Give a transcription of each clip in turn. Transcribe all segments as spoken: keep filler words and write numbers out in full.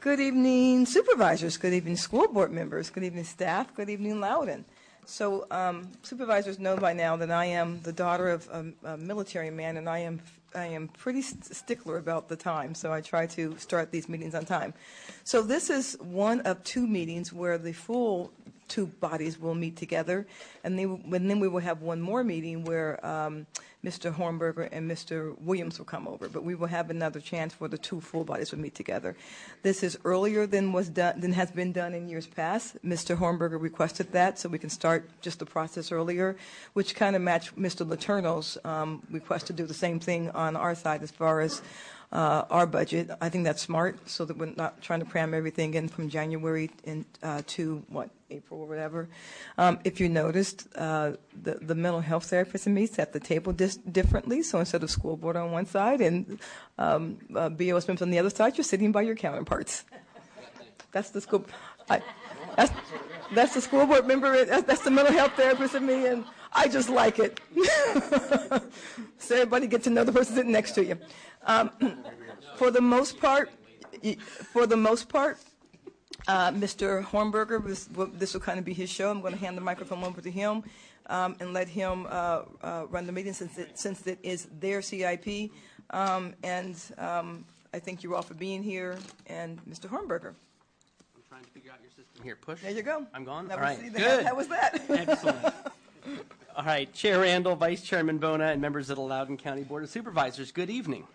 Good evening, supervisors. Good evening, school board members. Good evening, staff. Good evening, Loudoun. So um, supervisors know by now that I am the daughter of a, a military man, and I am I am pretty st- stickler about the time, so I try to start these meetings on time. So this is one of two meetings where the full two bodies will meet together, and then, and then we will have one more meeting where um, Mister Hornberger and Mister Williams will come over, but we will have another chance for the two full bodies to meet together. This is earlier than was done than has been done in years past. Mister Hornberger requested that so we can start just the process earlier, which kind of matched Mister Letourneau's um, request to do the same thing on our side as far as Uh, our budget. I think that's smart, so that we're not trying to cram everything in from January in, uh, to, what, April or whatever. Um, if you noticed, uh, the, the mental health therapist meets at the table dis- differently, so instead of school board on one side and um, uh, B O S members on the other side, you're sitting by your counterparts. That's the school. I, that's, that's the school board member. That's, that's the mental health therapist in me, and I just like it. So everybody get to know the person sitting next to you. Um, for the most part, for the most part, uh, Mister Hornberger, this, this will kind of be his show. I'm going to hand the microphone over to him um, and let him uh, uh, run the meeting since it, since it is their C I P. Um, and um, I thank you all for being here. And Mister Hornberger. I'm trying to figure out your system here. Push. There you go. I'm gone. That all was, right. that, Good. That was that. Excellent. All right. Chair Randall, Vice Chairman Bona, and members of the Loudoun County Board of Supervisors, good evening.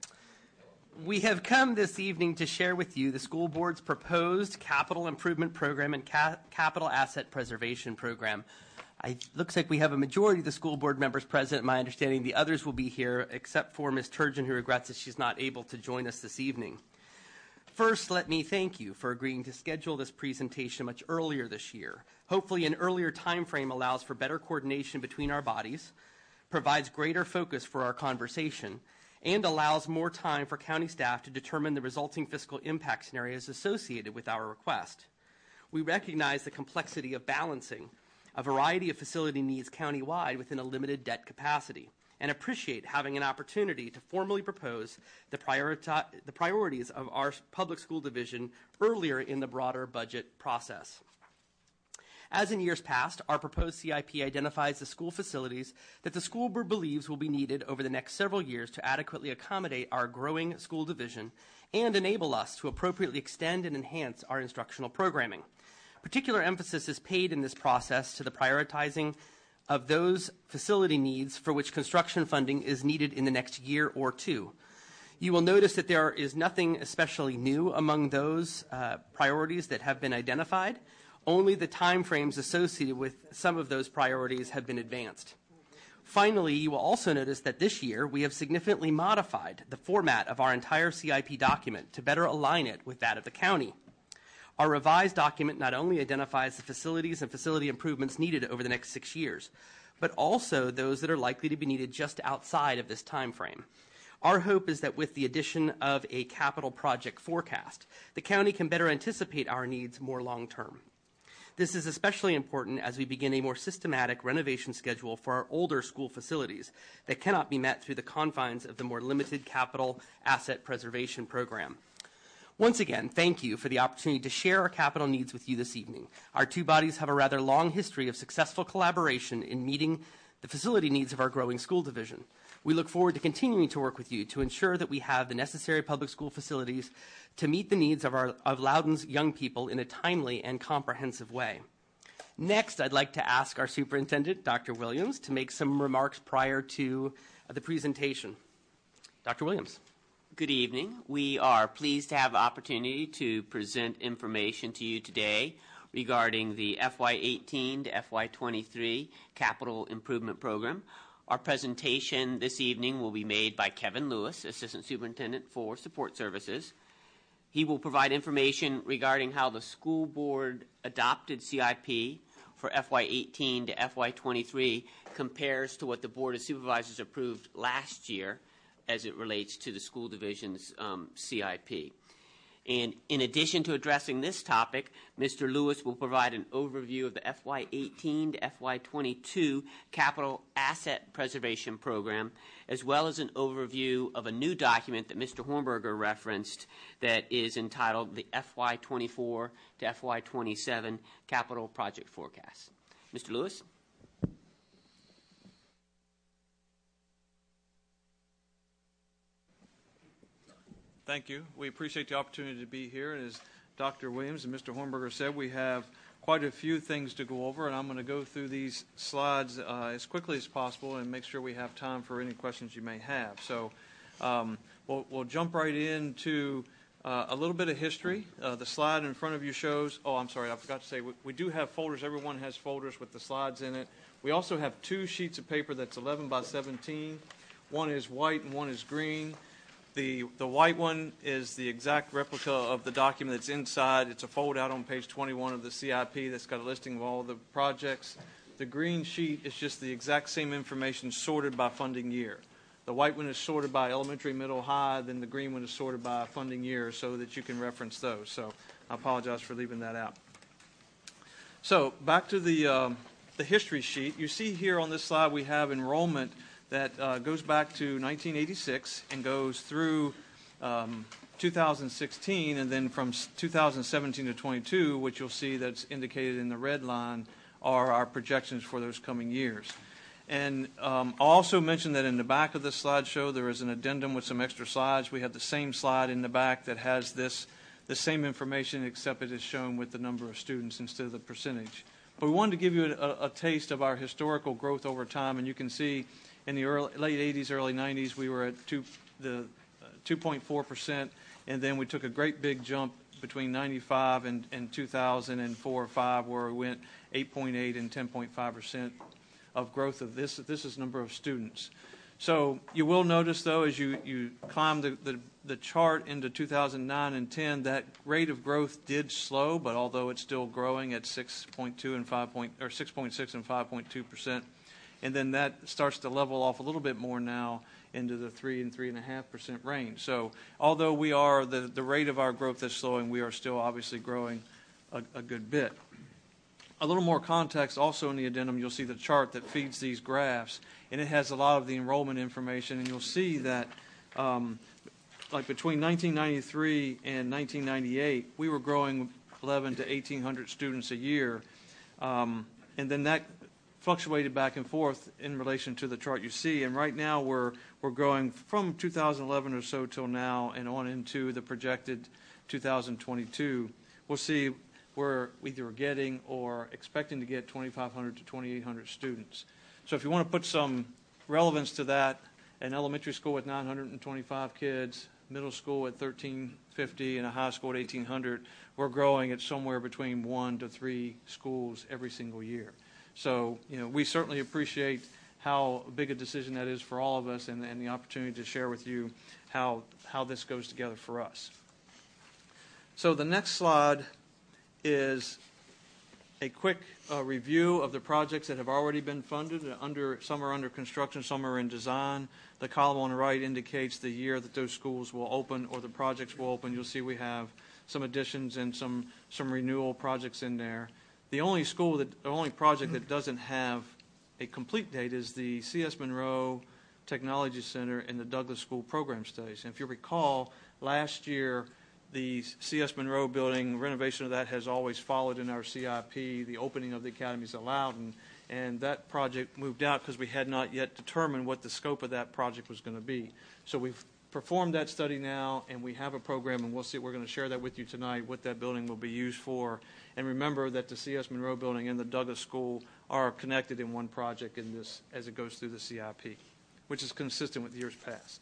We have come this evening to share with you the school board's proposed capital improvement program and ca- capital asset preservation program. It looks like we have a majority of the school board members present. My understanding the others will be here, except for Miz Turgeon, who regrets that she's not able to join us this evening. First, let me thank you for agreeing to schedule this presentation much earlier this year. Hopefully, an earlier time frame allows for better coordination between our bodies, provides greater focus for our conversation, and allows more time for county staff to determine the resulting fiscal impact scenarios associated with our request. We recognize the complexity of balancing a variety of facility needs countywide within a limited debt capacity, and appreciate having an opportunity to formally propose the, prioriti- the priorities of our public school division earlier in the broader budget process. As in years past, our proposed C I P identifies the school facilities that the school board believes will be needed over the next several years to adequately accommodate our growing school division and enable us to appropriately extend and enhance our instructional programming. Particular emphasis is paid in this process to the prioritizing of those facility needs for which construction funding is needed in the next year or two. You will notice that there is nothing especially new among those uh, priorities that have been identified. Only the timeframes associated with some of those priorities have been advanced. Finally, you will also notice that this year we have significantly modified the format of our entire C I P document to better align it with that of the county. Our revised document not only identifies the facilities and facility improvements needed over the next six years, but also those that are likely to be needed just outside of this time frame. Our hope is that with the addition of a capital project forecast, the county can better anticipate our needs more long term. This is especially important as we begin a more systematic renovation schedule for our older school facilities that cannot be met through the confines of the more limited capital asset preservation program. Once again, thank you for the opportunity to share our capital needs with you this evening. Our two bodies have a rather long history of successful collaboration in meeting the facility needs of our growing school division. We look forward to continuing to work with you to ensure that we have the necessary public school facilities to meet the needs of, our, of Loudoun's young people in a timely and comprehensive way. Next, I'd like to ask our superintendent, Doctor Williams, to make some remarks prior to uh, the presentation. Doctor Williams. Good evening. We are pleased to have the opportunity to present information to you today regarding the F Y eighteen to F Y twenty-three Capital Improvement Program. Our presentation this evening will be made by Kevin Lewis, Assistant Superintendent for Support Services. He will provide information regarding how the school board adopted C I P for F Y eighteen to F Y twenty-three compares to what the Board of Supervisors approved last year as it relates to the school division's um, C I P. And in addition to addressing this topic, Mister Lewis will provide an overview of the F Y eighteen to F Y twenty-two Capital Asset Preservation Program, as well as an overview of a new document that Mister Hornberger referenced that is entitled the F Y twenty-four to F Y twenty-seven Capital Project Forecast. Mister Lewis? Thank you. We appreciate the opportunity to be here. And as Doctor Williams and Mister Hornberger said, we have quite a few things to go over, and I'm going to go through these slides uh, as quickly as possible and make sure we have time for any questions you may have. So um, we'll, we'll jump right into uh, a little bit of history. Uh, the slide in front of you shows, oh, I'm sorry, I forgot to say, we, we do have folders. Everyone has folders with the slides in it. We also have two sheets of paper that's eleven by seventeen. One is white and one is green. The, the white one is the exact replica of the document that's inside. It's a fold out on page twenty-one of the C I P that's got a listing of all the projects. The green sheet is just the exact same information sorted by funding year. The white one is sorted by elementary, middle, high, then the green one is sorted by funding year so that you can reference those. So I apologize for leaving that out. So back to the, um, the history sheet. You see here on this slide we have enrollment that uh, goes back to nineteen eighty-six and goes through um, two thousand sixteen, and then from two thousand seventeen to twenty-two, which you'll see that's indicated in the red line, are our projections for those coming years. And um, I'll also mention that in the back of this slideshow, there is an addendum with some extra slides. We have the same slide in the back that has this the same information, except it is shown with the number of students instead of the percentage. But we wanted to give you a, a taste of our historical growth over time, and you can see in the early, late eighties, early nineties, we were at two, the uh, two point four percent, and then we took a great big jump between ninety-five and, and two thousand four or five, where we went eight point eight and ten point five percent of growth of this. This is number of students. So you will notice, though, as you, you climb the, the, the chart into two thousand nine and ten, that rate of growth did slow, but although it's still growing at six point two and five point, or six point six and five point two percent. And then that starts to level off a little bit more now into the three and three and a half percent range. So although we are the, the rate of our growth is slowing, we are still obviously growing a, a good bit. A little more context also in the addendum, you'll see the chart that feeds these graphs, and it has a lot of the enrollment information, and you'll see that um, like between nineteen ninety-three and nineteen ninety-eight, we were growing eleven to eighteen hundred students a year, um, and then that fluctuated back and forth in relation to the chart you see, and right now we're we're growing from two thousand eleven or so till now and on into the projected two thousand twenty-two. We'll see we're either getting or expecting to get twenty-five hundred to twenty-eight hundred students. So if you want to put some relevance to that, an elementary school with nine hundred twenty-five kids, middle school at thirteen fifty, and a high school at eighteen hundred, we're growing at somewhere between one to three schools every single year. So, you know, we certainly appreciate how big a decision that is for all of us, and, and the opportunity to share with you how, how this goes together for us. So the next slide is a quick uh, review of the projects that have already been funded. Under, some are under construction, some are in design. The column on the right indicates the year that those schools will open or the projects will open. You'll see we have some additions and some, some renewal projects in there. The only school that, the only project that doesn't have a complete date is the C S Monroe Technology Center and the Douglas School Program Studies. And if you recall, last year the C S Monroe building, renovation of that has always followed in our C I P. The opening of the academies allowed, and, and that project moved out because we had not yet determined what the scope of that project was going to be. So we've performed that study now, and we have a program, and we'll see. We're going to share that with you tonight, what that building will be used for. And remember that the C S Monroe building and the Douglas School are connected in one project in this as it goes through the C I P, which is consistent with years past.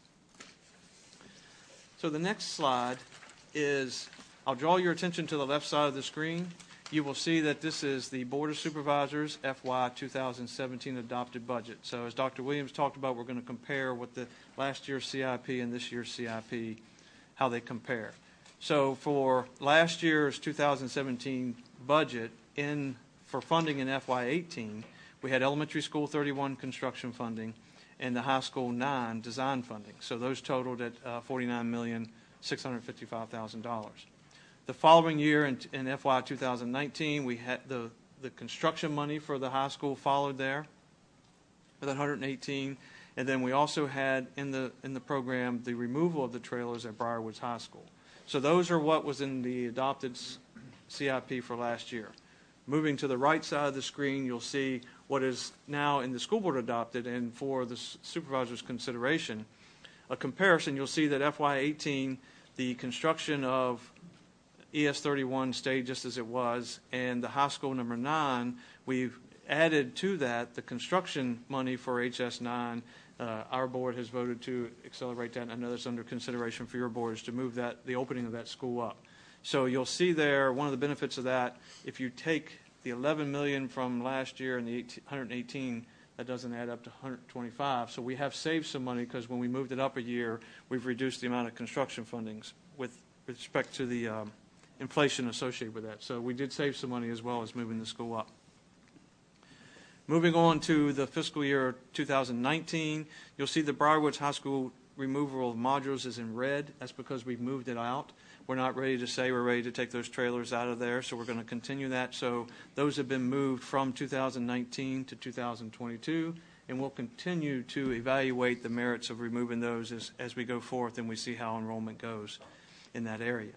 So the next slide is, I'll draw your attention to the left side of the screen. You will see that this is the Board of Supervisors F Y two thousand seventeen adopted budget. So as Doctor Williams talked about, we're going to compare what the last year's C I P and this year's C I P, how they compare. So for last year's two thousand seventeen budget, in for funding in F Y eighteen, we had elementary school thirty-one construction funding and the high school nine design funding. So those totaled at uh, forty-nine million six hundred fifty-five thousand dollars. The following year, in, in F Y two thousand nineteen, we had the, the construction money for the high school followed there with one hundred eighteen. And then we also had in the in the program the removal of the trailers at Briarwoods High School. So those are what was in the adopted C I P for last year. Moving to the right side of the screen, you'll see what is now in the school board adopted, and for the supervisor's consideration, a comparison. You'll see that F Y eighteen, the construction of E S thirty-one stayed just as it was, and the high school number nine, we've added to that the construction money for H S nine. Uh, our board has voted to accelerate that, and I know that's under consideration for your boards to move that, the opening of that school up. So you'll see there, one of the benefits of that, if you take the eleven million dollars from last year and the one hundred eighteen, that doesn't add up to one hundred twenty-five. So we have saved some money because when we moved it up a year, we've reduced the amount of construction fundings with respect to the um, inflation associated with that. So we did save some money as well as moving the school up. Moving on to the fiscal year two thousand nineteen, you'll see the Briarwoods High School removal of modules is in red. That's because we've moved it out. We're not ready to say we're ready to take those trailers out of there, so we're going to continue that. So those have been moved from two thousand nineteen to two thousand twenty-two, and we'll continue to evaluate the merits of removing those as, as we go forth and we see how enrollment goes in that area.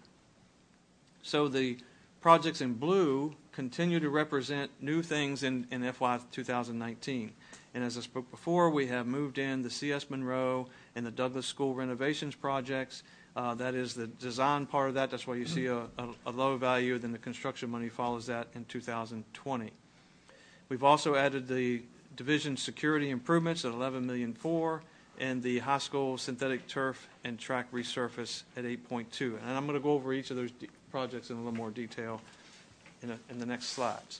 So the projects in blue continue to represent new things in, in F Y two thousand nineteen. And as I spoke before, we have moved in the C S Monroe and the Douglas School renovations projects. Uh, that is the design part of that. That's why you see a, a, a low value. Then the construction money follows that in two thousand twenty. We've also added the division security improvements at eleven million four dollars and the high school synthetic turf and track resurface at eight point two. And I'm going to go over each of those de- projects in a little more detail in, a, in the next slides.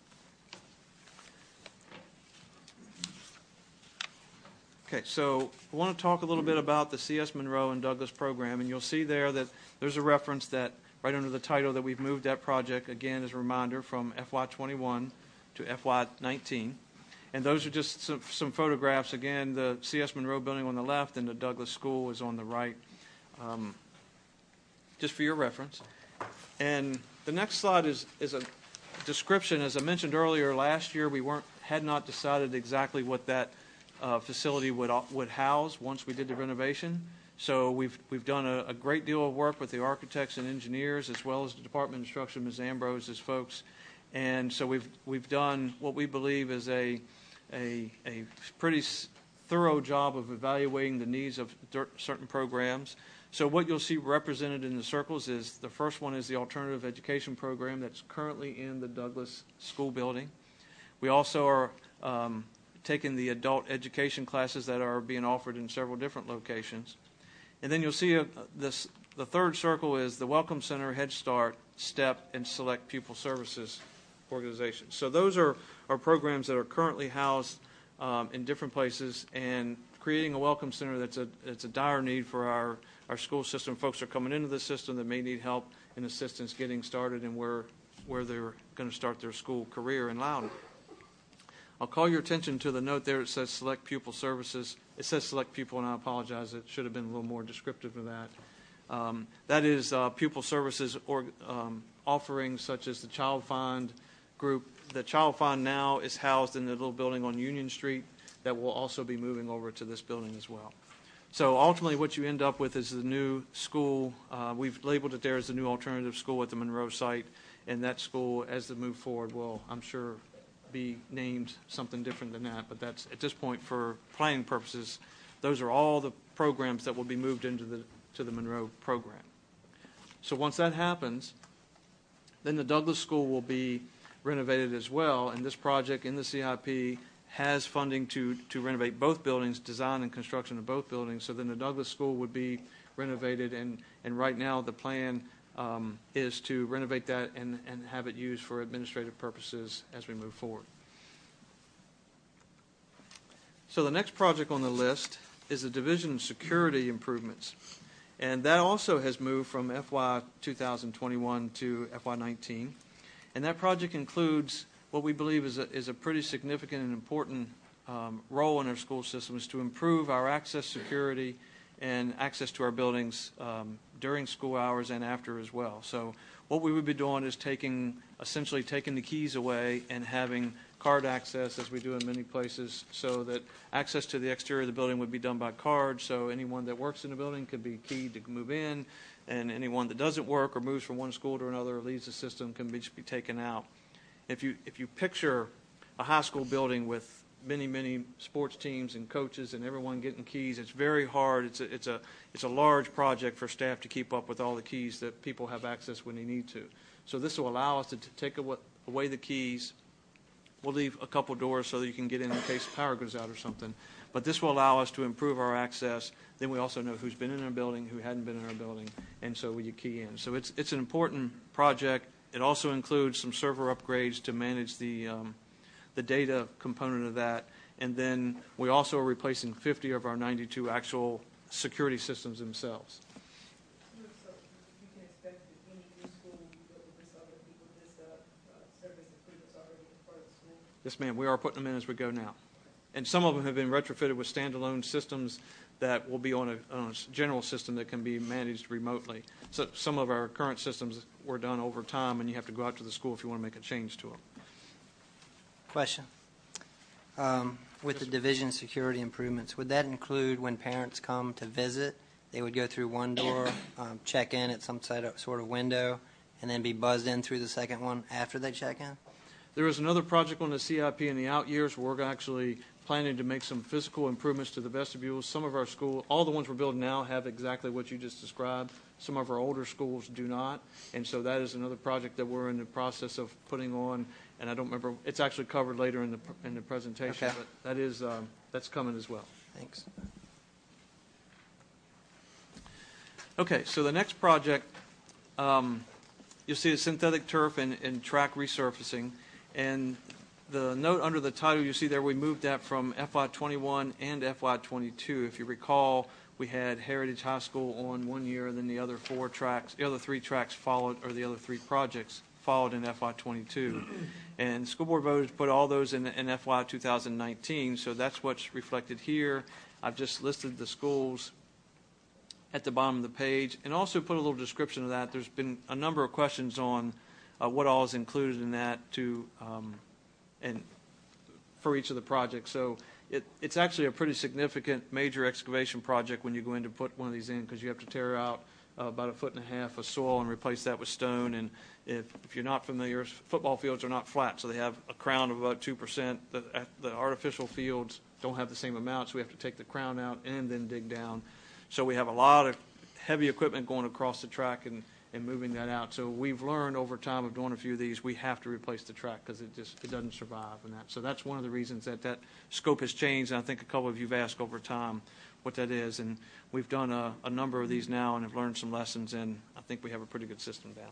Okay, so I want to talk a little bit about the C S Monroe and Douglas program, and you'll see there that there's a reference that right under the title that we've moved that project, again, as a reminder, from F Y twenty-one to F Y nineteen. And those are just some, some photographs. Again, the C S Monroe building on the left and the Douglas School is on the right, um, just for your reference. And the next slide is, is a description. As I mentioned earlier, last year we weren't had not decided exactly what that uh, facility would would house once we did the renovation. So we've we've done a, a great deal of work with the architects and engineers, as well as the Department of Instruction, Miz Ambrose's folks, and so we've we've done what we believe is a a, a pretty thorough job of evaluating the needs of certain programs. So what you'll see represented in the circles is the first one is the alternative education program that's currently in the Douglas School building. We also are um, taking the adult education classes that are being offered in several different locations. And then you'll see a, this, the third circle is the Welcome Center, Head Start, STEP, and Select Pupil Services organizations. So those are, are programs that are currently housed um, in different places, and creating a Welcome Center that's a, that's a dire need for our, our school system. Folks are coming into the system that may need help and assistance getting started and where, where they're going to start their school career in Loudoun. I'll call your attention to the note there. It says Select Pupil Services. It says Select Pupil, and I apologize. It should have been a little more descriptive of that. Um, that is uh, pupil services or um, offerings such as the Child Find group. The Child Find now is housed in the little building on Union Street that will also be moving over to this building as well. So ultimately what you end up with is the new school. Uh, we've labeled it there as the new alternative school at the Monroe site, and that school, as they move forward, will, I'm sure, be named something different than that. But that's, at this point, for planning purposes, those are all the programs that will be moved into the to the Monroe program. So once that happens, then the Douglas School will be renovated as well, and this project in the C I P has funding to, to renovate both buildings, design and construction of both buildings. So then the Douglas School would be renovated, and, and right now the plan um, is to renovate that and, and have it used for administrative purposes as we move forward. So the next project on the list is the Division Security Improvements. And that also has moved from F Y two thousand twenty-one to F Y nineteen. And that project includes what we believe is a, is a pretty significant and important um, role in our school systems to improve our access security and access to our buildings um, during school hours and after as well. So what we would be doing is taking, essentially taking the keys away and having card access, as we do in many places, so that access to the exterior of the building would be done by card, so anyone that works in the building could be keyed to move in, and anyone that doesn't work or moves from one school to another or leaves the system can be, just be taken out. If you, if you picture a high school building with many, many sports teams and coaches and everyone getting keys, it's very hard. It's a, it's a, it's a large project for staff to keep up with all the keys that people have access when they need to. So this will allow us to t- take away, away the keys. We'll leave a couple doors so that you can get in in case power goes out or something. But this will allow us to improve our access. Then we also know who's been in our building, who hadn't been in our building, and so you key in. So it's, it's an important project. It also includes some server upgrades to manage the, um, the data component of that. And then we also are replacing fifty of our ninety-two actual security systems themselves. Yes, ma'am. We are putting them in as we go now. And some of them have been retrofitted with standalone systems that will be on a, on a general system that can be managed remotely. So some of our current systems were done over time, and you have to go out to the school if you want to make a change to them. Question. Um, with the division security improvements, would that include when parents come to visit, they would go through one door, um, check in at some sort of window, and then be buzzed in through the second one after they check in? There is another project on the C I P in the out years where we're actually planning to make some physical improvements to the vestibules. Some of our schools, all the ones we're building now, have exactly what you just described. Some of our older schools do not. And so that is another project that we're in the process of putting on. And I don't remember, it's actually covered later in the in the presentation, Okay. but that is, um, that's coming as well. Thanks. Okay, so the next project, um, you'll see the synthetic turf and, and track resurfacing. And the note under the title you see there, we moved that from F Y twenty-one and F Y twenty-two. If you recall, we had Heritage High School on one year, and then the other four tracks, the other three tracks followed, or the other three projects followed in F Y twenty-two. And school board voters put all those in, in F Y two thousand nineteen, so that's what's reflected here. I've just listed the schools at the bottom of the page, and also put a little description of that. There's been a number of questions on uh, what all is included in that to um, and for each of the projects. So it, it's actually a pretty significant major excavation project when you go in to put one of these in, because you have to tear out uh, about a foot and a half of soil and replace that with stone. And if, if you're not familiar, football fields are not flat, so they have a crown of about two percent. The, the artificial fields don't have the same amount, so we have to take the crown out and then dig down. So we have a lot of heavy equipment going across the track and, and moving that out. So we've learned over time of doing a few of these, we have to replace the track because it just it doesn't survive and that. So that's one of the reasons that that scope has changed. And I think a couple of you have asked over time what that is. And we've done a, a number of these now and have learned some lessons, and I think we have a pretty good system down.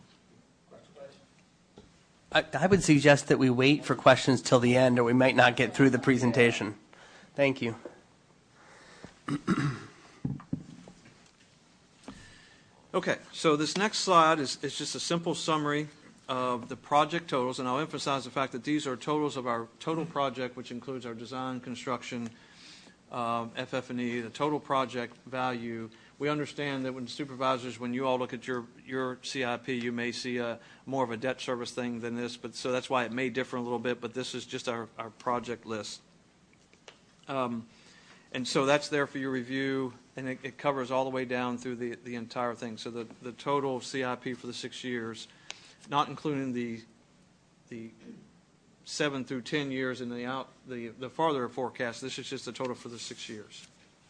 I, I would suggest that we wait for questions till the end, or we might not get through the presentation. Thank you. Okay, so this next slide is, is just a simple summary of the project totals, and I'll emphasize the fact that these are totals of our total project, which includes our design, construction, um, F F and E, the total project value. We understand that when supervisors, when you all look at your, your C I P, you may see a, more of a debt service thing than this, but so that's why it may differ a little bit, but this is just our, our project list. Um, and so that's there for your review, and it, it covers all the way down through the, the entire thing. So the, the total C I P for the six years, not including the the seven through ten years in the out the, the farther forecast, this is just the total for the six years.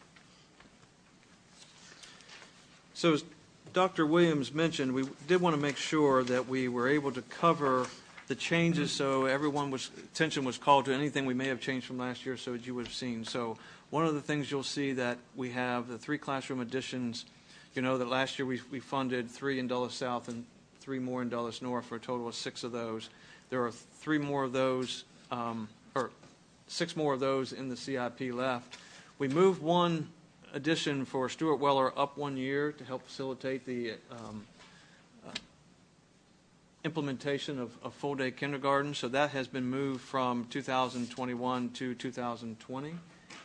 So as Doctor Williams mentioned, we did want to make sure that we were able to cover the changes, so everyone was attention was called to anything we may have changed from last year, so as you would have seen. So one of the things you'll see that we have the three classroom additions. You know that last year we, we funded three in Dulles South and three more in Dulles North for a total of six of those. There are three more of those, um, or six more of those in the C I P left. We moved one addition for Stuart Weller up one year to help facilitate the um, uh, implementation of, of full-day kindergarten. So that has been moved from two thousand twenty-one to two thousand twenty.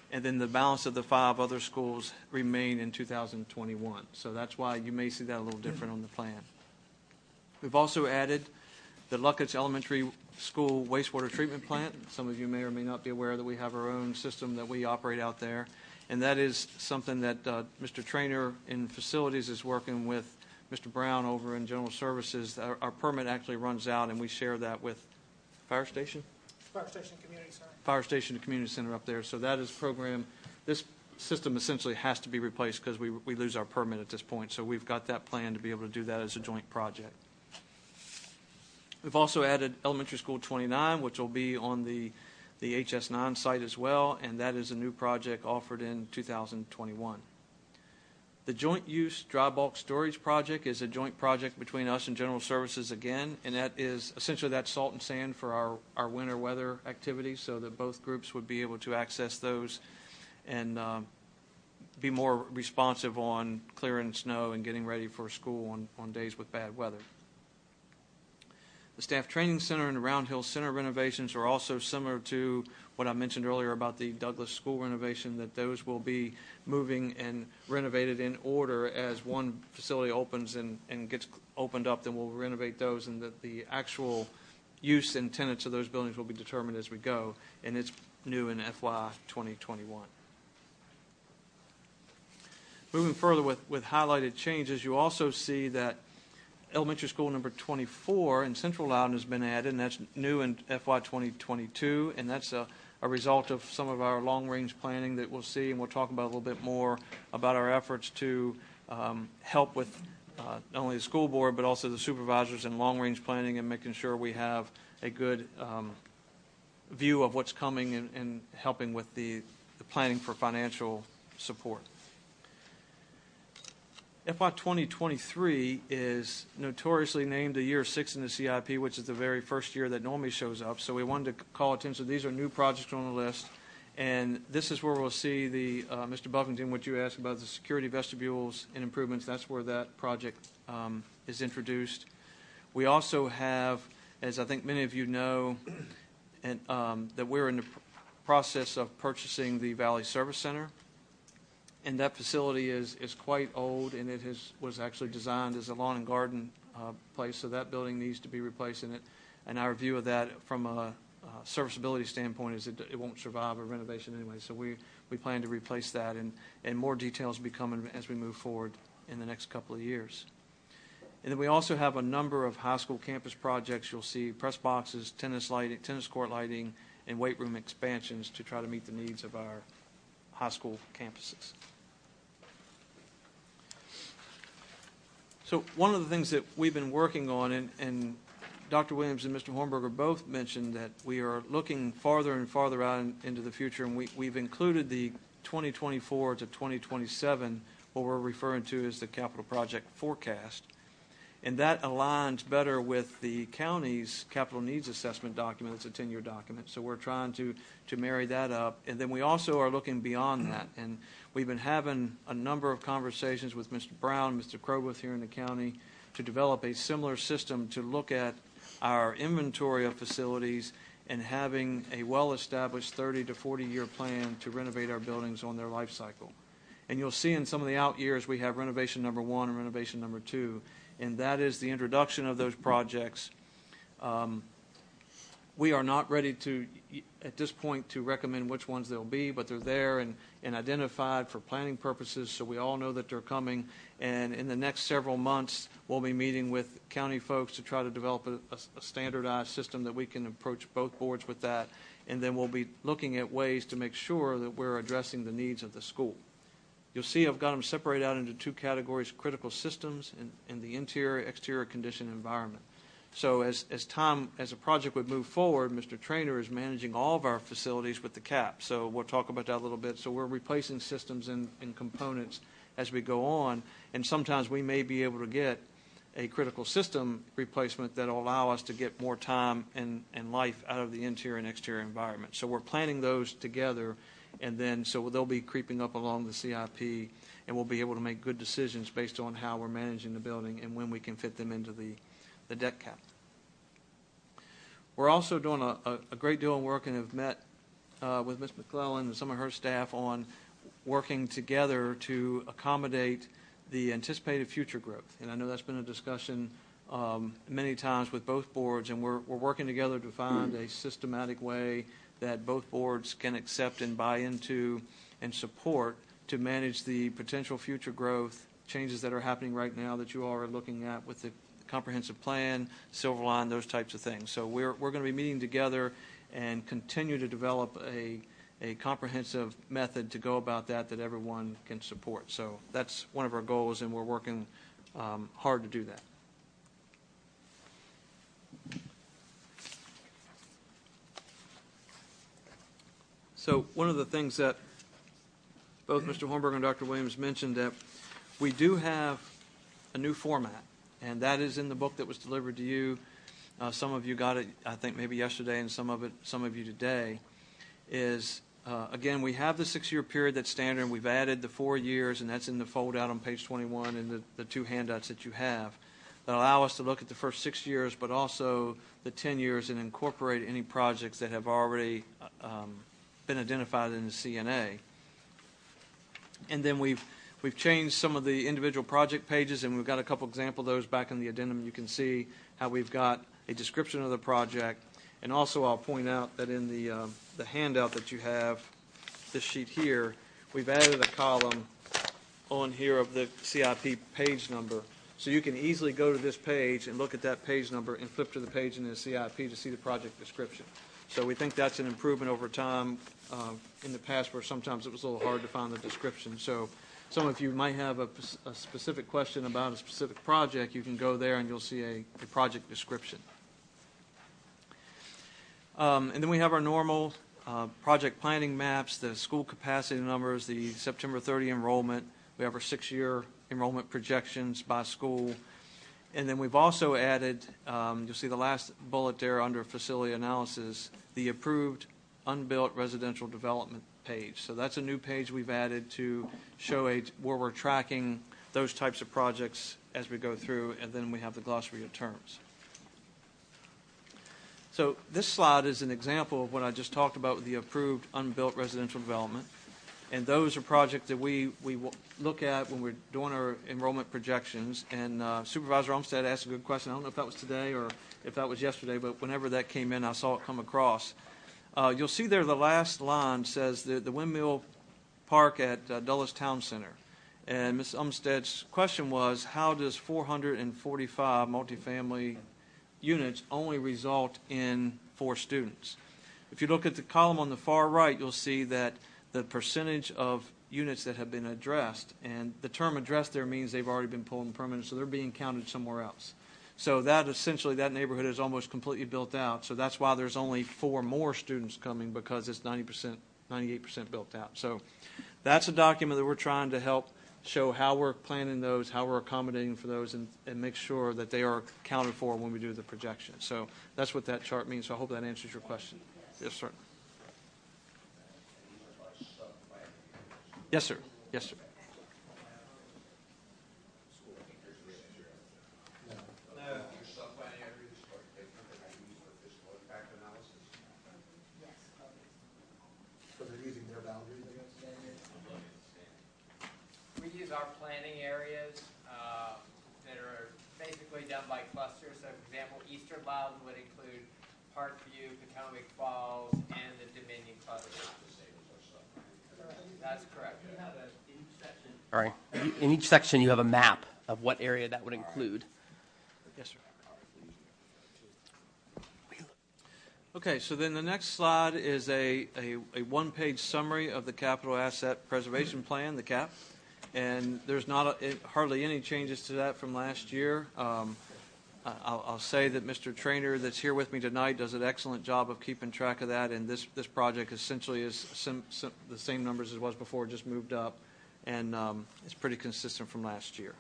and then the balance of the five other schools remain in two thousand twenty-one. So that's why you may see that a little different on the plan. We've also added the Luckett Elementary School wastewater treatment plant. Some of you may or may not be aware that we have our own system that we operate out there, and that is something that uh, Mister Trainer in facilities is working with Mister Brown over in General Services. Our, our permit actually runs out, and we share that with Fire Station? Fire Station Community Center. Fire Station Community Center up there. So that is program. This system essentially has to be replaced because we, we lose our permit at this point. So we've got that plan to be able to do that as a joint project. We've also added Elementary School twenty-nine, which will be on the, the H S nine site as well, and that is a new project offered in two thousand twenty-one. The joint use dry bulk storage project is a joint project between us and General Services again, and that is essentially that salt and sand for our, our winter weather activities so that both groups would be able to access those and uh, be more responsive on clearing snow and getting ready for school on, on days with bad weather. The Staff Training Center and the Round Hill Center renovations are also similar to what I mentioned earlier about the Douglas School renovation, that those will be moving and renovated in order as one facility opens and, and gets opened up, then we'll renovate those, and that the actual use and tenants of those buildings will be determined as we go, and it's new in F Y twenty twenty-one. Moving further with, with highlighted changes, you also see that elementary school number twenty-four in Central Loudoun has been added, and that's new in F Y twenty twenty-two, and that's a, a result of some of our long-range planning that we'll see, and we'll talk about a little bit more about our efforts to um, help with uh, not only the school board but also the supervisors in long-range planning and making sure we have a good um, view of what's coming and, and helping with the, the planning for financial support. F Y twenty twenty-three is notoriously named the year six in the C I P, which is the very first year that normally shows up. So we wanted to call attention. These are new projects on the list, and this is where we'll see the uh, Mister Buffington, what you asked about the security vestibules and improvements. That's where that project um, is introduced. We also have, as I think many of you know, and um, that we're in the pr- process of purchasing the Valley Service Center. And that facility is, is quite old, and it has, was actually designed as a lawn and garden uh, place, so that building needs to be replaced in it. And our view of that from a, a serviceability standpoint is it, it won't survive a renovation anyway, so we, we plan to replace that, and, and more details will be coming as we move forward in the next couple of years. And then we also have a number of high school campus projects. You'll see press boxes, tennis lighting, tennis court lighting, and weight room expansions to try to meet the needs of our high school campuses. So one of the things that we've been working on, and, and Doctor Williams and Mister Hornberger both mentioned that we are looking farther and farther out in, into the future, and we, we've included the twenty twenty-four to twenty twenty-seven, what we're referring to as the capital project forecast. And that aligns better with the county's capital needs assessment document. It's a ten-year document. So we're trying to, to marry that up. And then we also are looking beyond that. And we've been having a number of conversations with Mister Brown, Mister Crowbooth here in the county to develop a similar system to look at our inventory of facilities and having a well-established thirty to forty-year plan to renovate our buildings on their life cycle. And you'll see in some of the out years we have renovation number one and renovation number two. And that is the introduction of those projects. Um, we are not ready to, at this point, to recommend which ones they'll be, but they're there and, and identified for planning purposes, so we all know that they're coming. And in the next several months, we'll be meeting with county folks to try to develop a, a, a standardized system that we can approach both boards with that. And then we'll be looking at ways to make sure that we're addressing the needs of the school. You'll see I've got them separated out into two categories: critical systems and, and the interior, exterior condition environment. So as, as time, as a project would move forward, Mister Trainer is managing all of our facilities with the C A P. So we'll talk about that a little bit. So we're replacing systems and, and components as we go on, and sometimes we may be able to get a critical system replacement that will allow us to get more time and, and life out of the interior and exterior environment. So we're planning those together. And then, so they'll be creeping up along the C I P, and we'll be able to make good decisions based on how we're managing the building and when we can fit them into the, the debt cap. We're also doing a, a, a great deal of work and have met uh, with Miz McClellan and some of her staff on working together to accommodate the anticipated future growth. And I know that's been a discussion um, many times with both boards, and we're, we're working together to find a systematic way that both boards can accept and buy into and support to manage the potential future growth changes that are happening right now that you all are looking at with the comprehensive plan, Silver Line, those types of things. So we're, we're going to be meeting together and continue to develop a, a comprehensive method to go about that that everyone can support. So that's one of our goals, and we're working um, hard to do that. So one of the things that both Mister Hornberger and Doctor Williams mentioned, that we do have a new format, and that is in the book that was delivered to you. Uh, some of you got it, I think, maybe yesterday, and some of it, some of you today. Is uh, again, we have the six-year period that's standard, and we've added the four years, and that's in the fold-out on page twenty-one, and the, the two handouts that you have that allow us to look at the first six years, but also the ten years, and incorporate any projects that have already um, been identified in the C N A. And then we've we've changed some of the individual project pages, and we've got a couple example of those back in the addendum. You can see how we've got a description of the project, and also I'll point out that in the uh, the handout that you have, this sheet here, we've added a column on here of the C I P page number, so you can easily go to this page and look at that page number and flip to the page in the C I P to see the project description. So we think that's an improvement over time. Uh, in the past, where sometimes it was a little hard to find the description. So some of you might have a, a specific question about a specific project. You can go there and you'll see a, a project description. Um, and then we have our normal uh, project planning maps, the school capacity numbers, the September thirtieth enrollment. We have our six-year enrollment projections by school. And then we've also added, um, you'll see the last bullet there under facility analysis, the approved unbuilt residential development page. So that's a new page we've added to show a, where we're tracking those types of projects as we go through, and then we have the glossary of terms. So this slide is an example of what I just talked about with the approved unbuilt residential development. And those are projects that we, we look at when we're doing our enrollment projections. And uh, Supervisor Olmsted asked a good question. I don't know if that was today or if that was yesterday, but whenever that came in, I saw it come across. Uh, you'll see there the last line says the, the Windmill Park at uh, Dulles Town Center. And Miz Umstead's question was, how does four hundred forty-five multifamily units only result in four students? If you look at the column on the far right, you'll see that the percentage of units that have been addressed, and the term addressed there means they've already been pulled in permanent, so they're being counted somewhere else. So that essentially, that neighborhood is almost completely built out. So that's why there's only four more students coming, because it's ninety percent, ninety-eight percent built out. So that's a document that we're trying to help show how we're planning those, how we're accommodating for those, and, and make sure that they are accounted for when we do the projection. So that's what that chart means. So I hope that answers your question. Yes, sir. Yes, sir. Yes, sir. We use our planning areas uh, that are basically done by clusters. So, for example, Eastern Loudon would include Parkview, Potomac Falls, and the Dominion cluster. That's correct. All right. In each section, you have a map of what area that would include. Yes, sir. Okay, so then the next slide is a, a, a one-page summary of the Capital Asset Preservation Plan, the C A P. And there's not a, it, hardly any changes to that from last year. Um, I'll, I'll say that Mister Trainer, that's here with me tonight, does an excellent job of keeping track of that. And this, this project essentially is sim, sim, the same numbers as it was before, just moved up. And um, it's pretty consistent from last year.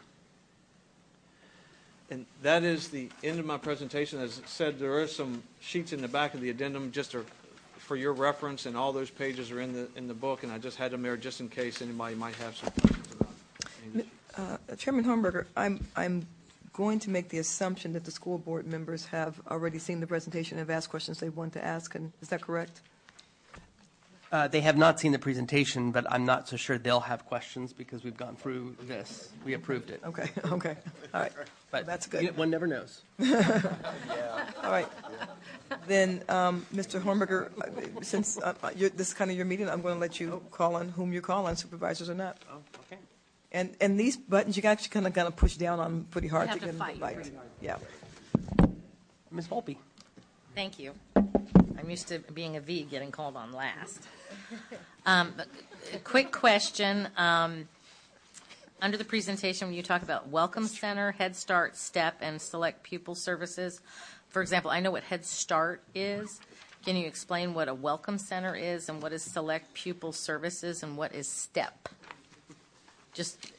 And that is the end of my presentation. As I said, there are some sheets in the back of the addendum just are for your reference, and all those pages are in the in the book, and I just had them there just in case anybody might have some questions about it. Uh, Chairman Hornberger, I'm, I'm going to make the assumption that the school board members have already seen the presentation and have asked questions they want to ask, and is that correct? Uh, they have not seen the presentation, but I'm not so sure they'll have questions because we've gone through this. We approved it. Okay, okay, all right. But That's good. you- one never knows. All right. Then, um, Mister Hornberger, uh, since uh, uh, you're- this is kind of your meeting, I'm going to let you call on whom you call on, supervisors or not. Oh, okay. And and these buttons, you can actually kind of kind of push down on pretty hard You have to to get them to fight bite. pretty hard. Yeah. Miz Volpe. Thank you. I'm used to being a V, getting called on last. Um, but a quick question. Um, under the presentation, when you talk about Welcome Center, Head Start, STEP, and Select Pupil Services, for example, I know what Head Start is. Can you explain what a Welcome Center is, and what is Select Pupil Services, and what is STEP? Just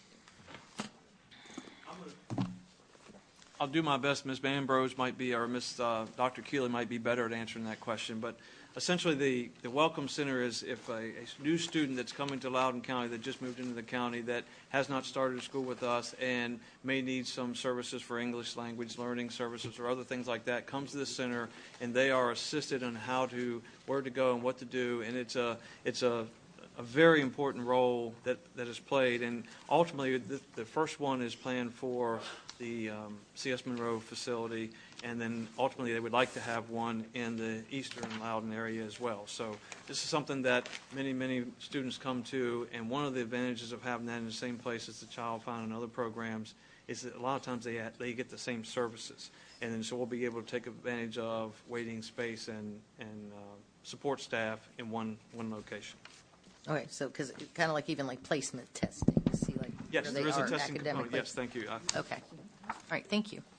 I'll do my best. Miz Ambrose might be, or Miz Uh, Doctor Keeley might be better at answering that question. But essentially, the, the Welcome Center is if a, a new student that's coming to Loudoun County that just moved into the county that has not started school with us and may need some services for English language learning services or other things like that, comes to the center and they are assisted on how to, where to go and what to do. And it's a, it's a, a very important role that, that is played. And ultimately, the, the first one is planned for the um, C S Monroe facility, and then ultimately they would like to have one in the eastern Loudoun area as well. So this is something that many, many students come to, and one of the advantages of having that in the same place as the Child Find and other programs is that a lot of times they ha- they get the same services, and then so we'll be able to take advantage of waiting space and and uh, support staff in one one location. okay, so because kind of like even like placement testing, to see like Yes, where there they is a are testing component. academically. Yes, thank you. I- Okay. All right. Thank you.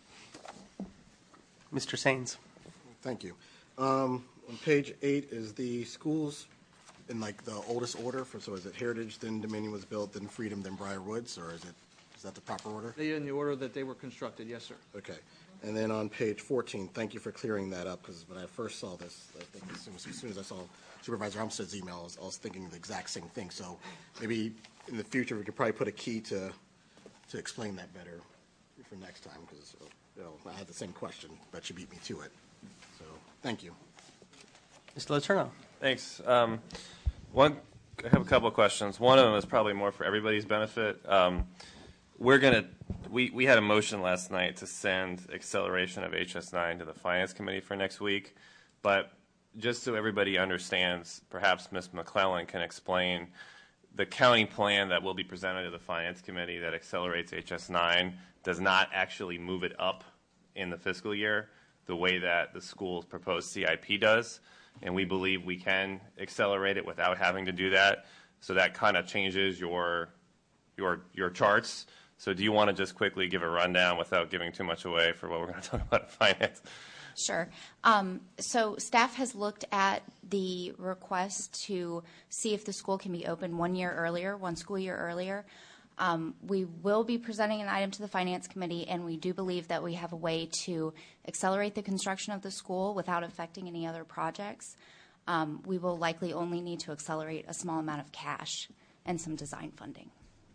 Mister Sains. Thank you. Um, on page eight is the schools in like the oldest order for, so is it Heritage, then Dominion was built, then Freedom, then Briar Woods, or is it, is that the proper order? They in the order that they were constructed, yes, sir. Okay. And then on page fourteen, thank you for clearing that up, because when I first saw this, I think as soon as, as soon as I saw Supervisor Umstead's email, I was, I was thinking the exact same thing. So maybe in the future, we could probably put a key to, to explain that better for next time, because, you know, I had the same question, but you beat me to it. So, thank you. Mister Letourneau. Thanks. Um, one, I have a couple of questions. One of them is probably more for everybody's benefit. Um, we're gonna, we, we had a motion last night to send acceleration of H S nine to the Finance Committee for next week, but just so everybody understands, perhaps Miz McClellan can explain the county plan that will be presented to the Finance Committee that accelerates H S nine does not actually move it up in the fiscal year the way that the school's proposed C I P does. And we believe we can accelerate it without having to do that. So that kind of changes your, your, your charts. So do you want to just quickly give a rundown without giving too much away for what we're going to talk about in finance? Sure. Um, so staff has looked at the request to see if the school can be open one year earlier, one school year earlier. Um, we will be presenting an item to the Finance Committee, and we do believe that we have a way to accelerate the construction of the school without affecting any other projects. Um, we will likely only need to accelerate a small amount of cash and some design funding.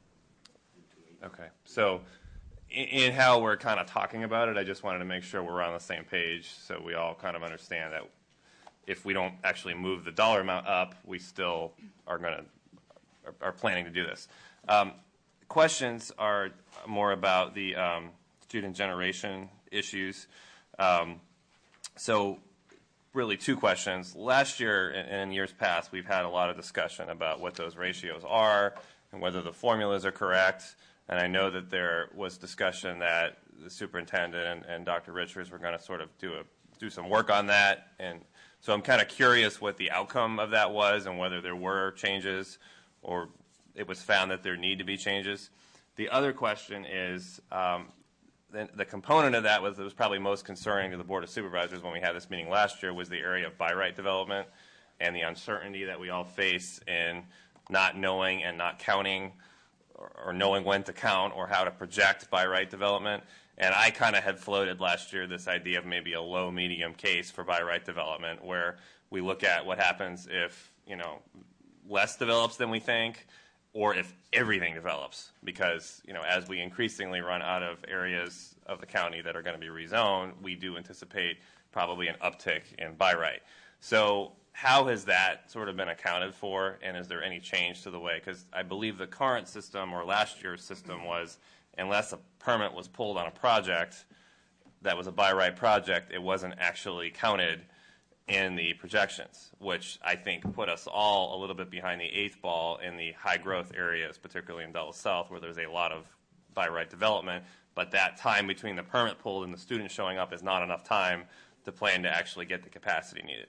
Okay. So in, in how we're kind of talking about it, I just wanted to make sure we're on the same page so we all kind of understand that if we don't actually move the dollar amount up, we still are going to are, are planning to do this. Um, questions are more about the um, student generation issues. Um, so really two questions. Last year and in years past, we've had a lot of discussion about what those ratios are and whether the formulas are correct. And I know that there was discussion that the superintendent and, and Doctor Richards were going to sort of do a do some work on that. And so I'm kind of curious what the outcome of that was and whether there were changes or it was found that there need to be changes. The other question is um, the, the component of that was that was probably most concerning to the Board of Supervisors when we had this meeting last year was the area of by right development and the uncertainty that we all face in not knowing and not counting or, or knowing when to count or how to project by right development. And I kind of had floated last year this idea of maybe a low medium case for by right development where we look at what happens if, you know, less develops than we think or if everything develops because, you know, as we increasingly run out of areas of the county that are going to be rezoned, we do anticipate probably an uptick in by right. So how has that sort of been accounted for, and is there any change to the way? Because I believe the current system or last year's system was, unless a permit was pulled on a project that was a by right project, it wasn't actually counted in the projections, which I think put us all a little bit behind the eighth ball in the high growth areas, particularly in Dulles South, where there's a lot of by right development. But that time between the permit pulled and the student showing up is not enough time to plan to actually get the capacity needed.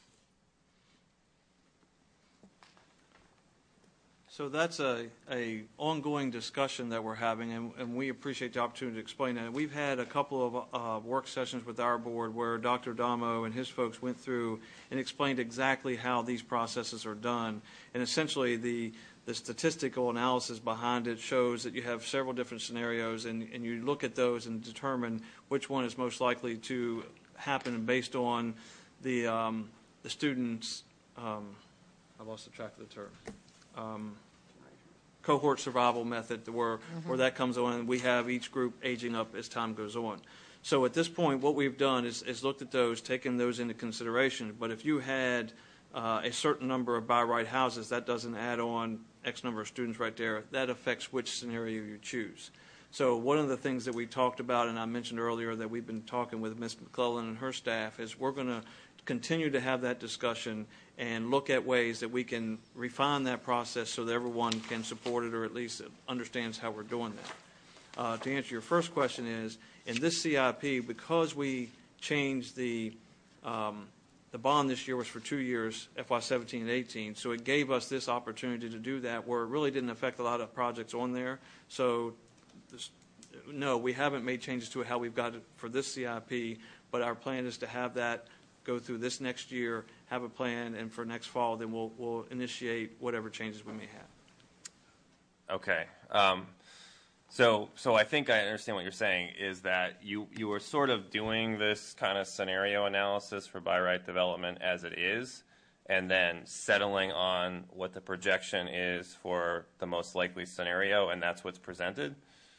So that's a, a ongoing discussion that we're having, and, and we appreciate the opportunity to explain that. We've had a couple of uh, work sessions with our board where Doctor Adamo and his folks went through and explained exactly how these processes are done. And essentially, the, the statistical analysis behind it shows that you have several different scenarios, and, and you look at those and determine which one is most likely to happen based on the, um, the students' um, I lost the track of the term. Um, cohort survival method where, mm-hmm. where that comes on, and we have each group aging up as time goes on. So at this point, what we've done is, is looked at those, taken those into consideration. But if you had uh, a certain number of by right houses, that doesn't add on X number of students right there. That affects which scenario you choose. So one of the things that we talked about, and I mentioned earlier that we've been talking with Miz McClellan and her staff, is we're going to continue to have that discussion and look at ways that we can refine that process so that everyone can support it or at least understands how we're doing that. Uh, to answer your first question is, in this C I P, because we changed the um, the bond this year was for two years, F Y seventeen and eighteen, so it gave us this opportunity to do that where it really didn't affect a lot of projects on there. So this, no, we haven't made changes to how we've got it for this C I P, but our plan is to have that go through this next year, have a plan, and for next fall, then we'll, we'll initiate whatever changes we may have. Okay. Um, so, so I think I understand what you're saying is that you, you were sort of doing this kind of scenario analysis for by right development as it is, and then settling on what the projection is for the most likely scenario, and that's what's presented?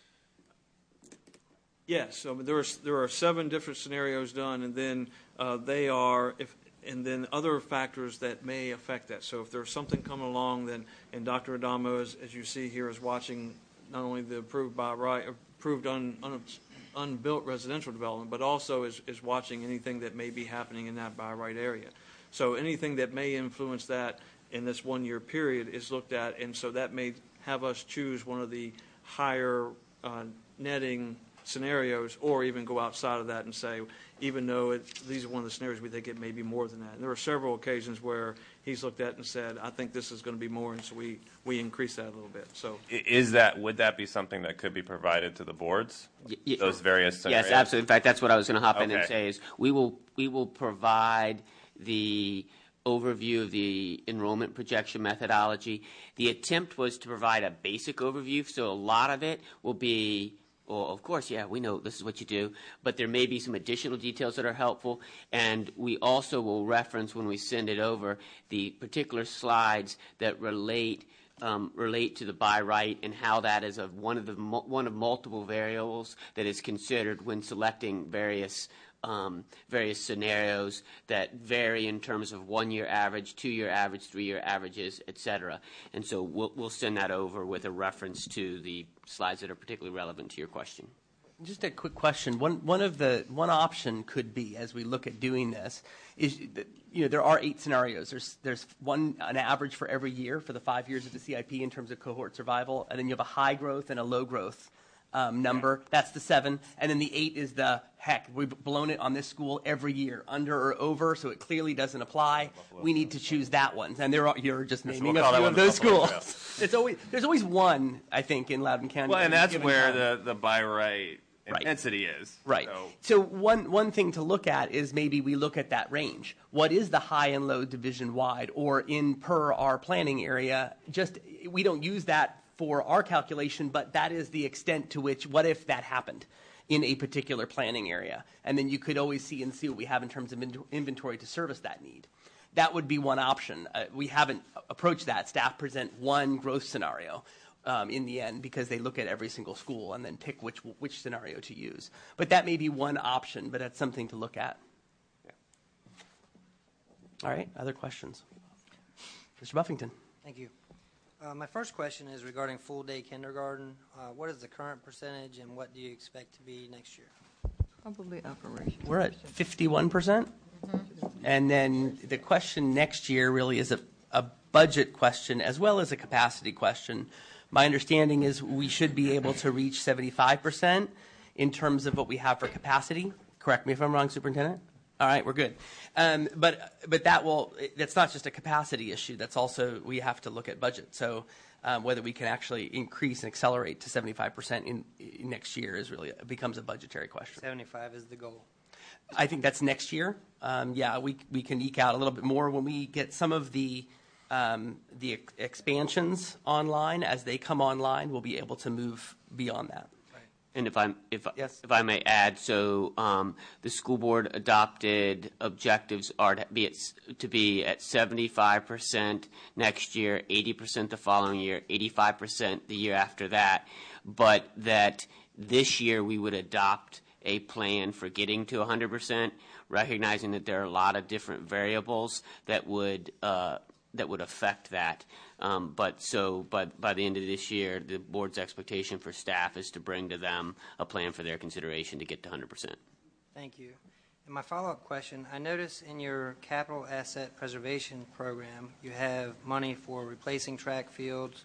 Yes, so there are there are seven different scenarios done, and then uh, they are if and then other factors that may affect that. So if there's something coming along, then and Doctor Adamo, as, as you see here, is watching not only the approved by right, approved un, un, unbuilt residential development, but also is is watching anything that may be happening in that by right area. So anything that may influence that in this one year period is looked at, and so that may have us choose one of the higher uh, netting scenarios, or even go outside of that and say, even though it, these are one of the scenarios we think it may be more than that. And there are several occasions where he's looked at and said, I think this is going to be more, and so we, we increase that a little bit. So, is that would that be something that could be provided to the boards? Y- y- those various scenarios? Yes, absolutely. In fact, that's what I was going to hop in Okay. and say is we will we will provide the overview of the enrollment projection methodology. The attempt was to provide a basic overview, so a lot of it will be. Well, of course, yeah, we know this is what you do, but there may be some additional details that are helpful, and we also will reference when we send it over the particular slides that relate um, relate to the by right and how that is of one of the one of multiple variables that is considered when selecting various um, various scenarios that vary in terms of one-year average, two-year average, three-year averages, et cetera. And so we'll, we'll send that over with a reference to the slides that are particularly relevant to your question. Just a quick question. One one of the one option could be, as we look at doing this, is that, you know, there are eight scenarios. There's there's one an average for every year for the five years of the C I P in terms of cohort survival, and then you have a high growth and a low growth um, number. That's the seven, and then the eight is the heck. We've blown it on this school every year, under or over, so it clearly doesn't apply. We need to choose that one, and there are, you're just naming we'll call a that few one of those Buffalo schools. It's always there's always one, I think, in Loudoun County. Well, and at any that's given where time. the, the by right Right. intensity is. Right. So, So one one thing to look at is maybe we look at that range. What is the high and low division wide, or in per our planning area? Just we don't use that for our calculation, but that is the extent to which. What if that happened in a particular planning area? And then you could always see and see what we have in terms of in- inventory to service that need. That would be one option. Uh, we haven't approached that. Staff present one growth scenario. Um, in the end, because they look at every single school and then pick which which scenario to use. But that may be one option, but that's something to look at. All right, other questions? Mister Buffington. Thank you. Uh, my first question is regarding full-day kindergarten. Uh, what is the current percentage, and what do you expect to be next year? Probably operation. We're at fifty-one percent. And then the question next year really is a, a budget question as well as a capacity question. My understanding is we should be able to reach seventy-five percent in terms of what we have for capacity. Correct me if I'm wrong, Superintendent. All right, we're good. Um, but but that will that's not just a capacity issue. That's also we have to look at budget. So um, whether we can actually increase and accelerate to seventy-five percent in, in next year is really becomes a budgetary question. seventy-five is the goal. I think that's next year. Um, yeah, we we can eke out a little bit more when we get some of the um, the ex- expansions online. As they come online, we'll be able to move beyond that. And if I'm if Yes. if I may add, so um, the school board adopted objectives are to be at, to be at seventy-five percent next year, eighty percent the following year, eighty-five percent the year after that, but that this year we would adopt a plan for getting to one hundred percent, recognizing that there are a lot of different variables that would uh, that would affect that. Um, but so, but by the end of this year, the board's expectation for staff is to bring to them a plan for their consideration to get to one hundred percent. Thank you. And my follow-up question, I notice in your capital asset preservation program, you have money for replacing track fields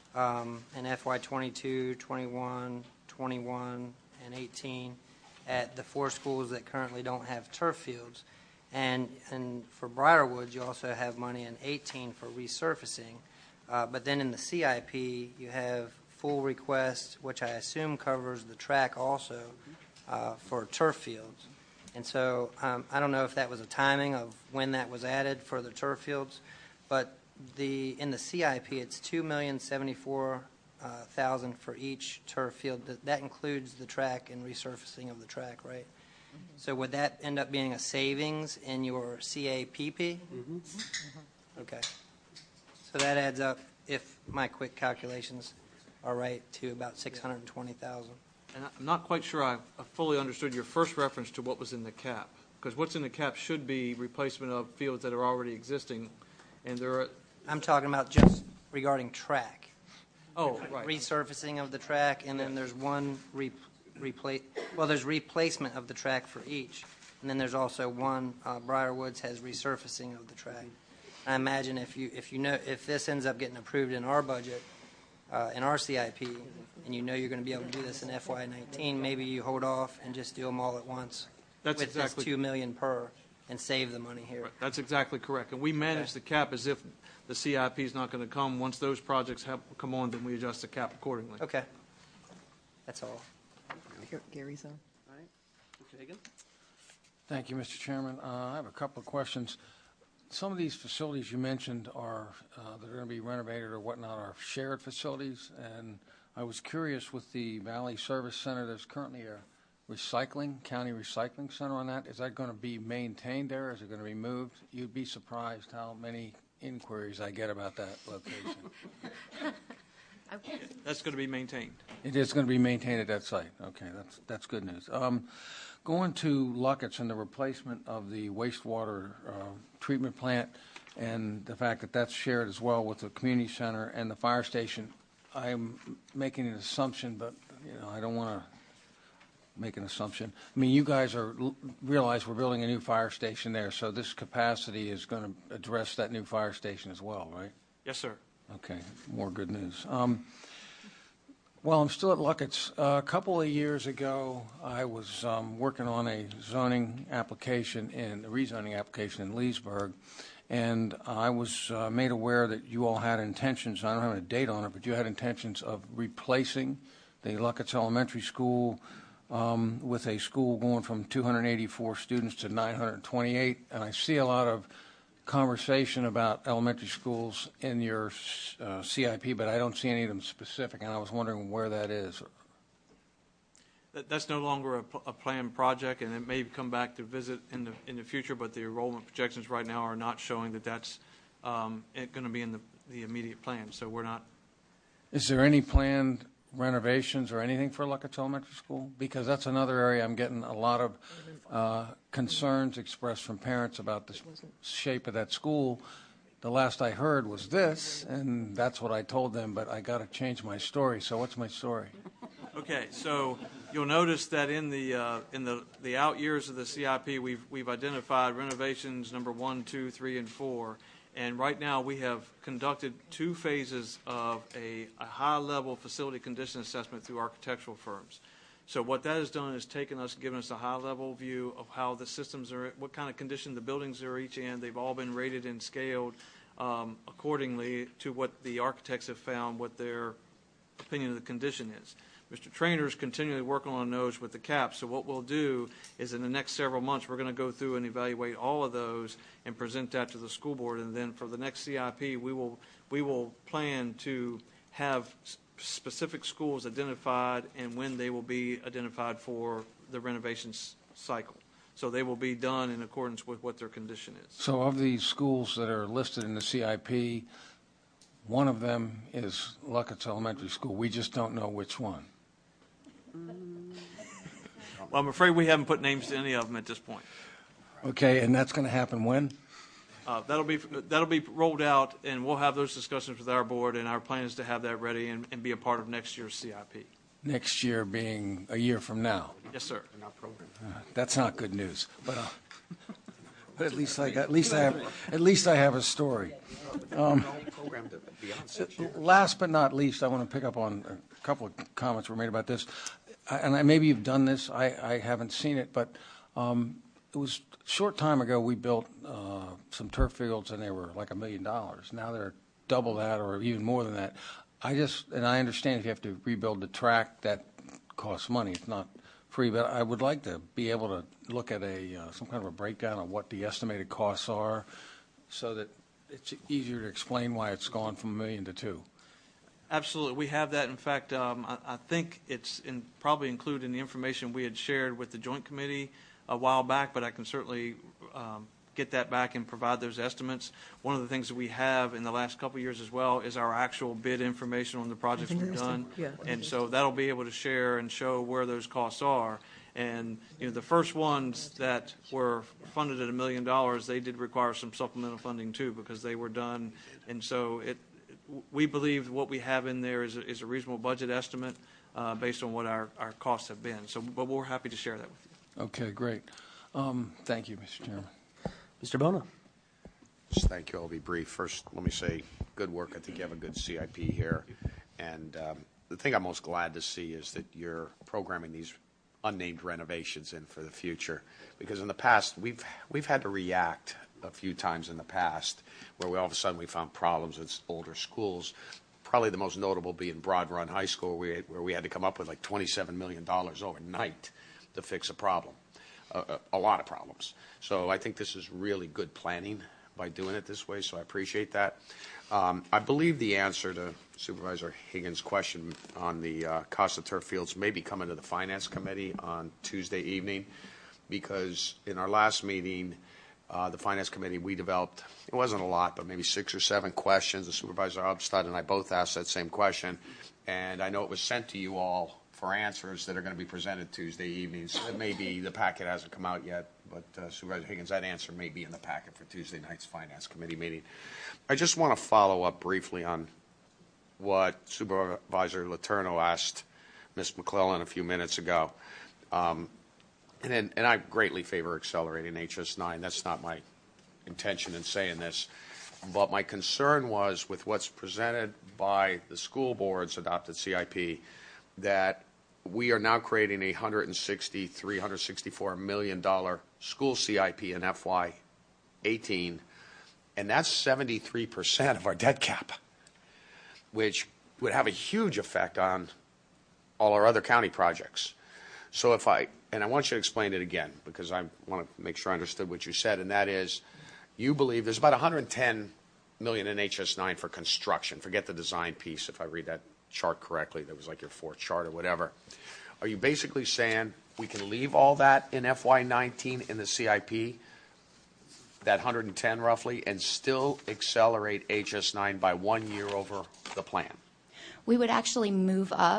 um, in F Y twenty-two, twenty-one, twenty-one, and eighteen at the four schools that currently don't have turf fields. And, and for Briarwood, you also have money in eighteen for resurfacing. Uh, but then in the C I P, you have full request, which I assume covers the track also, uh, for turf fields. And so um, I don't know if that was a timing of when that was added for the turf fields, but the in the C I P, it's two million seventy-four thousand for each turf field. That, that includes the track and resurfacing of the track, right? Mm-hmm. So would that end up being a savings in your C A P P? Mm-hmm. Mm-hmm. Okay. So that adds up, if my quick calculations are right, to about six hundred twenty thousand. And I'm not quite sure I I fully understood your first reference to what was in the cap, because what's in the cap should be replacement of fields that are already existing, and there are... I'm talking about just regarding track. Oh, right. Resurfacing of the track, and then there's one re- replace. Well, there's replacement of the track for each, and then there's also one. Uh, Briarwoods has resurfacing of the track. I imagine if you if you know if this ends up getting approved in our budget, uh, in our C I P, and you know you're going to be able to do this in F Y nineteen, maybe you hold off and just do them all at once. That's with exactly this two million per, and save the money here. Right, that's exactly correct. And we manage Okay. the cap as if the C I P is not going to come. Once those projects have come on, then we adjust the cap accordingly. Okay, that's all. Gary's on. All right, Mister Hagan. Thank you, Mister Chairman. Uh, I have a couple of questions. Some of these facilities you mentioned are uh, that are going to be renovated or whatnot are shared facilities, and I was curious with the Valley Service Center. There's currently a recycling county recycling center on that. Is that going to be maintained there? Is it going to be moved? You'd be surprised how many inquiries I get about that location. That's going to be maintained. It is going to be maintained at that site. Okay, that's that's good news. Um, going to Luckett's and the replacement of the wastewater uh, treatment plant and the fact that that's shared as well with the community center and the fire station, I'm making an assumption, but you know I don't want to make an assumption. I mean, you guys are realize we're building a new fire station there, so this capacity is going to address that new fire station as well, right? Yes, sir. Okay, more good news. Um, well, I'm still at Luckett's. Uh, a couple of years ago, I was um, working on a zoning application, in a rezoning application in Leesburg, and I was uh, made aware that you all had intentions, I don't have a date on it, but you had intentions of replacing the Luckett's Elementary School um, with a school going from two hundred eighty-four students to nine hundred twenty-eight, and I see a lot of conversation about elementary schools in your uh, C I P, but I don't see any of them specific, and I was wondering where that is. That, that's no longer a, pl- a planned project, and it may come back to visit in the in the future. But the enrollment projections right now are not showing that that's um, going to be in the, the immediate plan. So we're not. Is there any planned renovations or anything for Luckett Elementary School? Because that's another area I'm getting a lot of uh, concerns expressed from parents about the shape of that school. The last I heard was this, and that's what I told them, but I got to change my story. So what's my story? Okay, so you'll notice that in the uh, in the, the out years of the C I P, we've we've identified renovations number one, two, three, and four, and right now we have conducted two phases of a, a high-level facility condition assessment through architectural firms. So what that has done is taken us, given us a high-level view of how the systems are, what kind of condition the buildings are each in. They've all been rated and scaled um, accordingly to what the architects have found, what their opinion of the condition is. Mister Traynor is continually working on those with the caps. So what we'll do is in the next several months, we're going to go through and evaluate all of those and present that to the school board. And then for the next C I P, we will we will plan to have specific schools identified and when they will be identified for the renovations cycle. So they will be done in accordance with what their condition is. So of these schools that are listed in the C I P, one of them is Luckett Elementary School. We just don't know which one. Well, I'm afraid we haven't put names to any of them at this point. Okay, and that's going to happen when? Uh, that'll be that'll be rolled out, and we'll have those discussions with our board, and our plan is to have that ready and, and be a part of next year's C I P. Next year being a year from now. Yes, sir. Uh, that's not good news, but, uh, but at least I got, at least I have at least I have a story. Um, last but not least, I want to pick up on a couple of comments were made about this, I, and I, maybe you've done this. I, I haven't seen it, but um, it was a short time ago we built uh, some turf fields, and they were like a million dollars. Now they're double that, or even more than that. I just, and I understand if you have to rebuild the track, that costs money. It's not free, but I would like to be able to look at a uh, some kind of a breakdown of what the estimated costs are, so that it's easier to explain why it's gone from a million to two. Absolutely. We have that. In fact, um, I, I think it's in, probably included in the information we had shared with the Joint Committee a while back, but I can certainly um, get that back and provide those estimates. One of the things that we have in the last couple of years as well is our actual bid information on the projects we've done. Yeah. And so that'll be able to share and show where those costs are. And, you know, the first ones that were funded at a million dollars, they did require some supplemental funding too, because they were done. And so it, we believe what we have in there is a, is a reasonable budget estimate uh, based on what our, our costs have been. So, but we're happy to share that with you. Okay, great. Um, thank you, Mister Chairman. Mister Bona. Just thank you. I'll be brief. First, let me say good work. I think you have a good C I P here. And um, the thing I'm most glad to see is that you're programming these unnamed renovations in for the future, because in the past we've we've had to react a few times in the past where we all of a sudden we found problems with older schools. Probably the most notable being Broad Run High School, where we had, where we had to come up with like twenty-seven million dollars overnight to fix a problem, a, a, a lot of problems. So I think this is really good planning by doing it this way, so I appreciate that. Um, I believe the answer to Supervisor Higgins' question on the uh, cost of turf fields may be coming to the Finance Committee on Tuesday evening, because in our last meeting, uh, the Finance Committee, we developed, it wasn't a lot, but maybe six or seven questions. The Supervisor Upstad and I both asked that same question, and I know it was sent to you all for answers that are going to be presented Tuesday evening. So it may be, the packet hasn't come out yet, but uh, Supervisor Higgins, that answer may be in the packet for Tuesday night's Finance Committee meeting. I just want to follow up briefly on what Supervisor Letourneau asked Miz McClellan a few minutes ago. Um, and, then, and I greatly favor accelerating H S nine. That's not my intention in saying this. But my concern was with what's presented by the school board's adopted C I P, that we are now creating a one hundred sixty-three, one hundred sixty-four million dollars school C I P in F Y eighteen, and that's seventy-three percent of our debt cap, which would have a huge effect on all our other county projects. So if I, and I want you to explain it again, because I want to make sure I understood what you said, and that is, you believe there's about one hundred ten million dollars in H S nine for construction. Forget the design piece, if I read that chart correctly. That was like your fourth chart or whatever. Are you basically saying we can leave all that in F Y nineteen in the C I P, that one hundred ten roughly, and still accelerate H S nine by one year over the plan? We would actually move up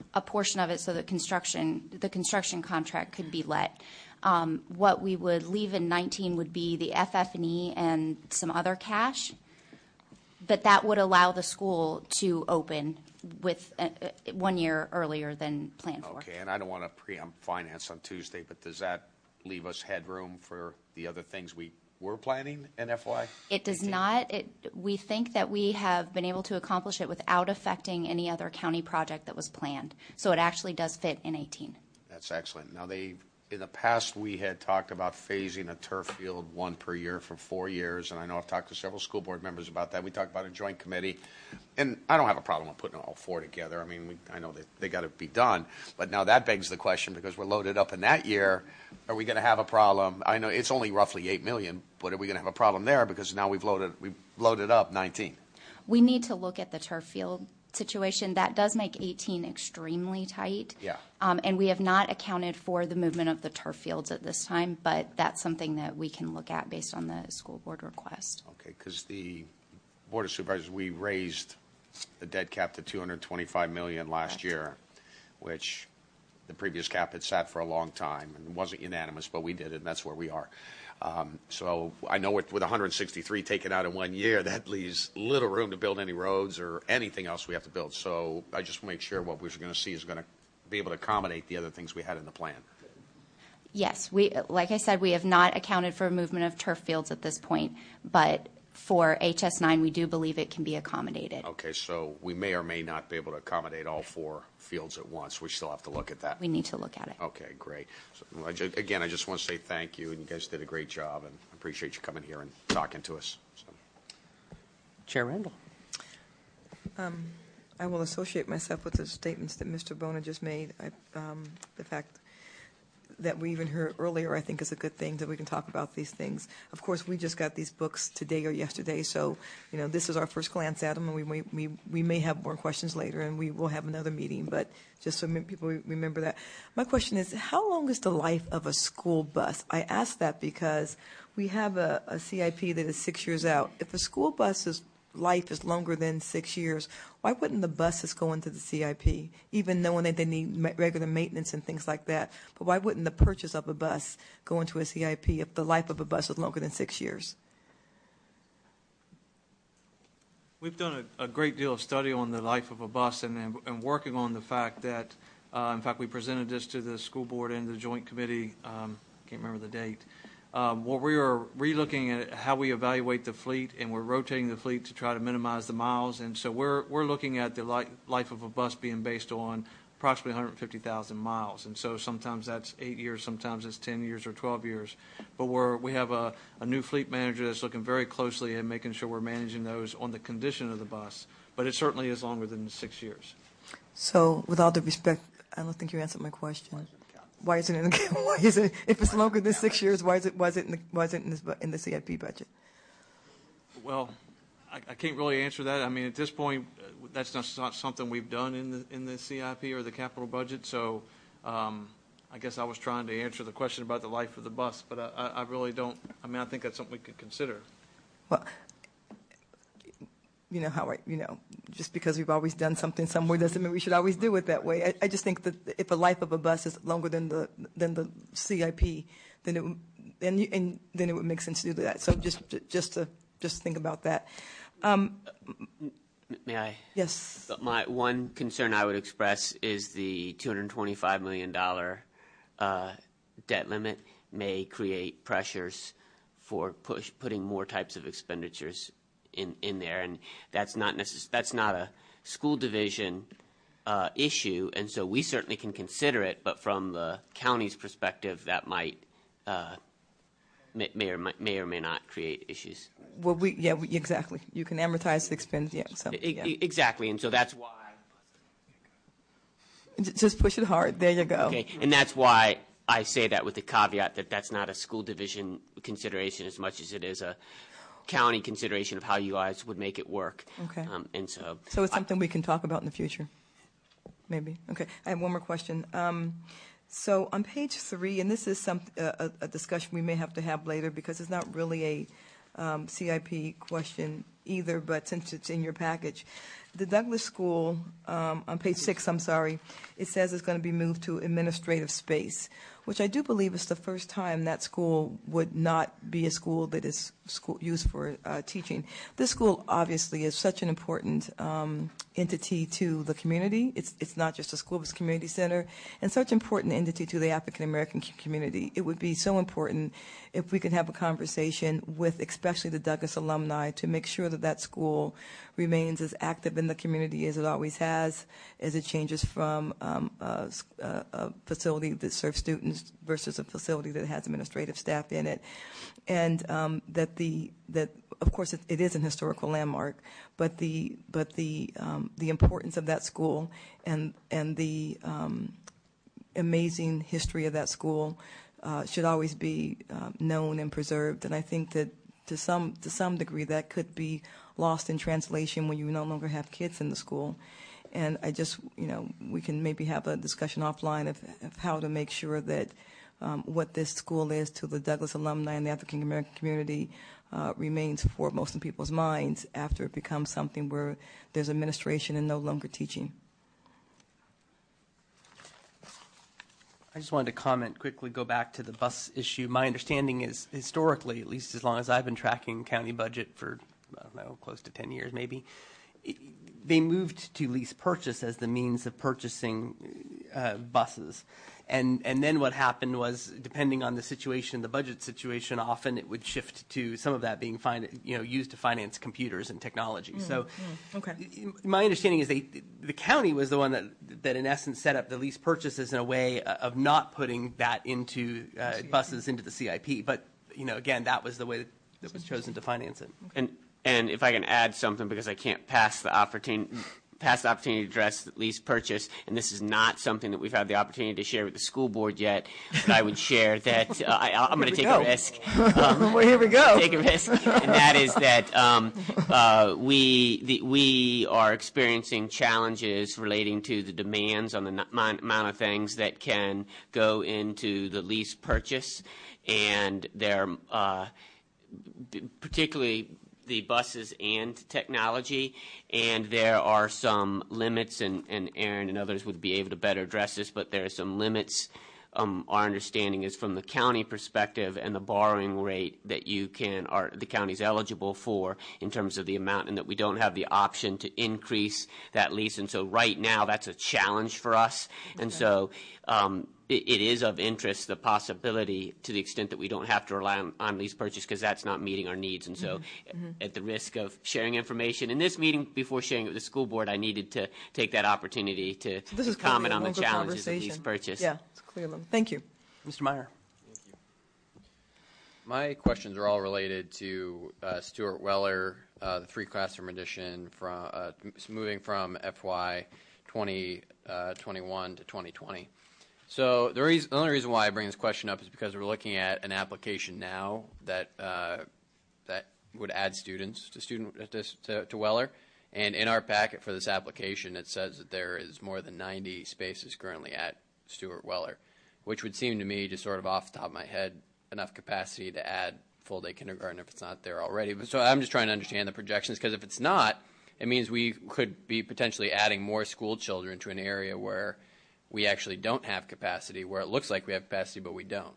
a portion of it so that construction, the construction contract could be let. Um, what we would leave in nineteen would be the F F and E and some other cash, but that would allow the school to open with uh, uh, one year earlier than planned for. Okay, and I don't want to preempt finance on Tuesday, but does that leave us headroom for the other things we were planning in F Y? It does not. It, we think that we have been able to accomplish it without affecting any other county project that was planned. So it actually does fit in eighteen. That's excellent. Now, they, in the past, we had talked about phasing a turf field one per year for four years, and I know I've talked to several school board members about that. We talked about a joint committee, and I don't have a problem with putting all four together. I mean, we, I know that they got to be done, but now that begs the question, because we're loaded up in that year, are we going to have a problem? I know it's only roughly eight million, but are we going to have a problem there because now we've loaded we've loaded up nineteen? We need to look at the turf field situation. That does make eighteen extremely tight. Yeah. Um, and we have not accounted for the movement of the turf fields at this time, but that's something that we can look at based on the school board request. Okay, because the Board of Supervisors, we raised the dead cap to two hundred twenty-five million dollars last year, which the previous cap had sat for a long time and wasn't unanimous, but we did it, and that's where we are. Um, so I know with, with one hundred sixty-three taken out in one year, that leaves little room to build any roads or anything else we have to build. So I just want to make sure what we're going to see is going to be able to accommodate the other things we had in the plan. Yes, we, like I said, we have not accounted for movement of turf fields at this point, but for H S nine, we do believe it can be accommodated. Okay, so we may or may not be able to accommodate all four fields at once. We still have to look at that. We need to look at it. Okay, great. So, I ju- again, I just want to say thank you, and you guys did a great job, and I appreciate you coming here and talking to us. So. Chair Randall. Um, I will associate myself with the statements that Mister Bona just made. I, um, the fact that we even heard earlier, I think, is a good thing that we can talk about these things. Of course, we just got these books today or yesterday, so you know this is our first glance at them, and we may, we we may have more questions later, and we will have another meeting. But just so people remember that. My question is, how long is the life of a school bus? I ask that because we have a, a C I P that is six years out. If a school bus's life is longer than six years, why wouldn't the buses go into the C I P, even knowing that they need ma- regular maintenance and things like that? But why wouldn't the purchase of a bus go into a C I P if the life of a bus is longer than six years? We've done a, a great deal of study on the life of a bus and, and, and working on the fact that, uh, in fact, we presented this to the school board and the joint committee, um, can't remember the date, Um, where we are re-looking at how we evaluate the fleet, and we're rotating the fleet to try to minimize the miles. And so we're we're looking at the li- life of a bus being based on approximately one hundred fifty thousand miles. And so sometimes that's eight years, sometimes it's ten years or twelve years. But we're we have a, a new fleet manager that's looking very closely at making sure we're managing those on the condition of the bus. But it certainly is longer than six years. So, with all due respect, I don't think you answered my question. Why isn't it? In the, why is it? If it's longer than six years, why is it? Why is it in the, why is it in, this, in the C I P budget? Well, I, I can't really answer that. I mean, at this point, uh, that's not, not something we've done in the in the C I P or the capital budget. So, um, I guess I was trying to answer the question about the life of the bus, but I, I really don't. I mean, I think that's something we could consider. Well, you know how I, you know, just because we've always done something somewhere doesn't mean we should always do it that way. I, I just think that if the life of a bus is longer than the than the C I P, then it would, then you, and then it would make sense to do that. So just just to just think about that. Um, May I? Yes. My one concern I would express is the two hundred twenty-five million dollars uh, debt limit may create pressures for push, putting more types of expenditures in, in there, and that's not necess- that's not a school division uh, issue, and so we certainly can consider it, but from the county's perspective, that might uh, may, may or might, may or may not create issues. Well, we yeah we, exactly. You can amortize the expense. Yeah, so, yeah. I, exactly, and so that's why. Just push it hard. There you go. Okay, and that's why I say that with the caveat that that's not a school division consideration as much as it is a county consideration of how you guys would make it work. Okay. Um, and so. So it's something I, we can talk about in the future, maybe. Okay. I have one more question. Um, so on page three, and this is some uh, a, a discussion we may have to have later because it's not really a um, C I P question either, but since it's in your package, the Douglas School, um, on page six, I'm sorry, it says it's going to be moved to administrative space, which I do believe is the first time that school would not be a school that is school used for uh, teaching. This school obviously is such an important um, entity to the community. It's it's not just a school, it's a community center, and such an important entity to the African American community. It would be so important if we could have a conversation with especially the Douglas alumni to make sure that that school remains as active in the community as it always has, as it changes from um, a, a facility that serves students versus a facility that has administrative staff in it, and um, that the that of course it, it is an historical landmark, but the but the um, the importance of that school and and the um, amazing history of that school uh, should always be uh, known and preserved. And I think that to some to some degree that could be lost in translation when you no longer have kids in the school. And I just, you know, we can maybe have a discussion offline of, of how to make sure that um, what this school is to the Douglas alumni and the African American community uh, remains foremost in people's minds after it becomes something where there's administration and no longer teaching. I just wanted to comment quickly, go back to the bus issue. My understanding is historically, at least as long as I've been tracking county budget for, I don't know, close to ten years maybe, it, they moved to lease purchase as the means of purchasing uh, buses. And and then what happened was, depending on the situation, the budget situation, often it would shift to some of that being fin- you know, used to finance computers and technology. Mm, so mm, okay. My understanding is they, the county was the one that, that in essence set up the lease purchases in a way of not putting that into uh, buses into the C I P. But, you know, again, that was the way that, that was chosen to finance it. Okay. And and if I can add something, because I can't pass the opportunity pass the opportunity to address lease purchase, and this is not something that we've had the opportunity to share with the school board yet, but I would share that uh, I, I'm going to take go. a risk. Um, well, here we go. Take a risk, and that is that um, uh, we the, we are experiencing challenges relating to the demands on the n- amount of things that can go into the lease purchase, and they're uh, particularly the buses and technology, and there are some limits, and, and Aaron and others would be able to better address this, but there are some limits. Um, our understanding is from the county perspective and the borrowing rate that you can, are the county's eligible for in terms of the amount, and that we don't have the option to increase that lease. And so right now that's a challenge for us. Okay. And so um, it, it is of interest, the possibility, to the extent that we don't have to rely on, on lease purchase, because that's not meeting our needs. And so mm-hmm. at the risk of sharing information in this meeting before sharing it with the school board, I needed to take that opportunity to, so this to is comment on the challenges of lease purchase. Yeah. Thank you. Mister Meyer. Thank you. My questions are all related to uh, Stuart Weller, uh, the free classroom edition, from uh, moving from F Y twenty twenty-one to twenty twenty. So the, reason, the only reason why I bring this question up is because we're looking at an application now that uh, that would add students to student to, to Weller. And in our packet for this application, it says that there is more than ninety spaces currently at Stuart Weller, which would seem to me, just sort of off the top of my head, enough capacity to add full-day kindergarten if it's not there already. But so I'm just trying to understand the projections, because if it's not, it means we could be potentially adding more school children to an area where we actually don't have capacity, where it looks like we have capacity, but we don't.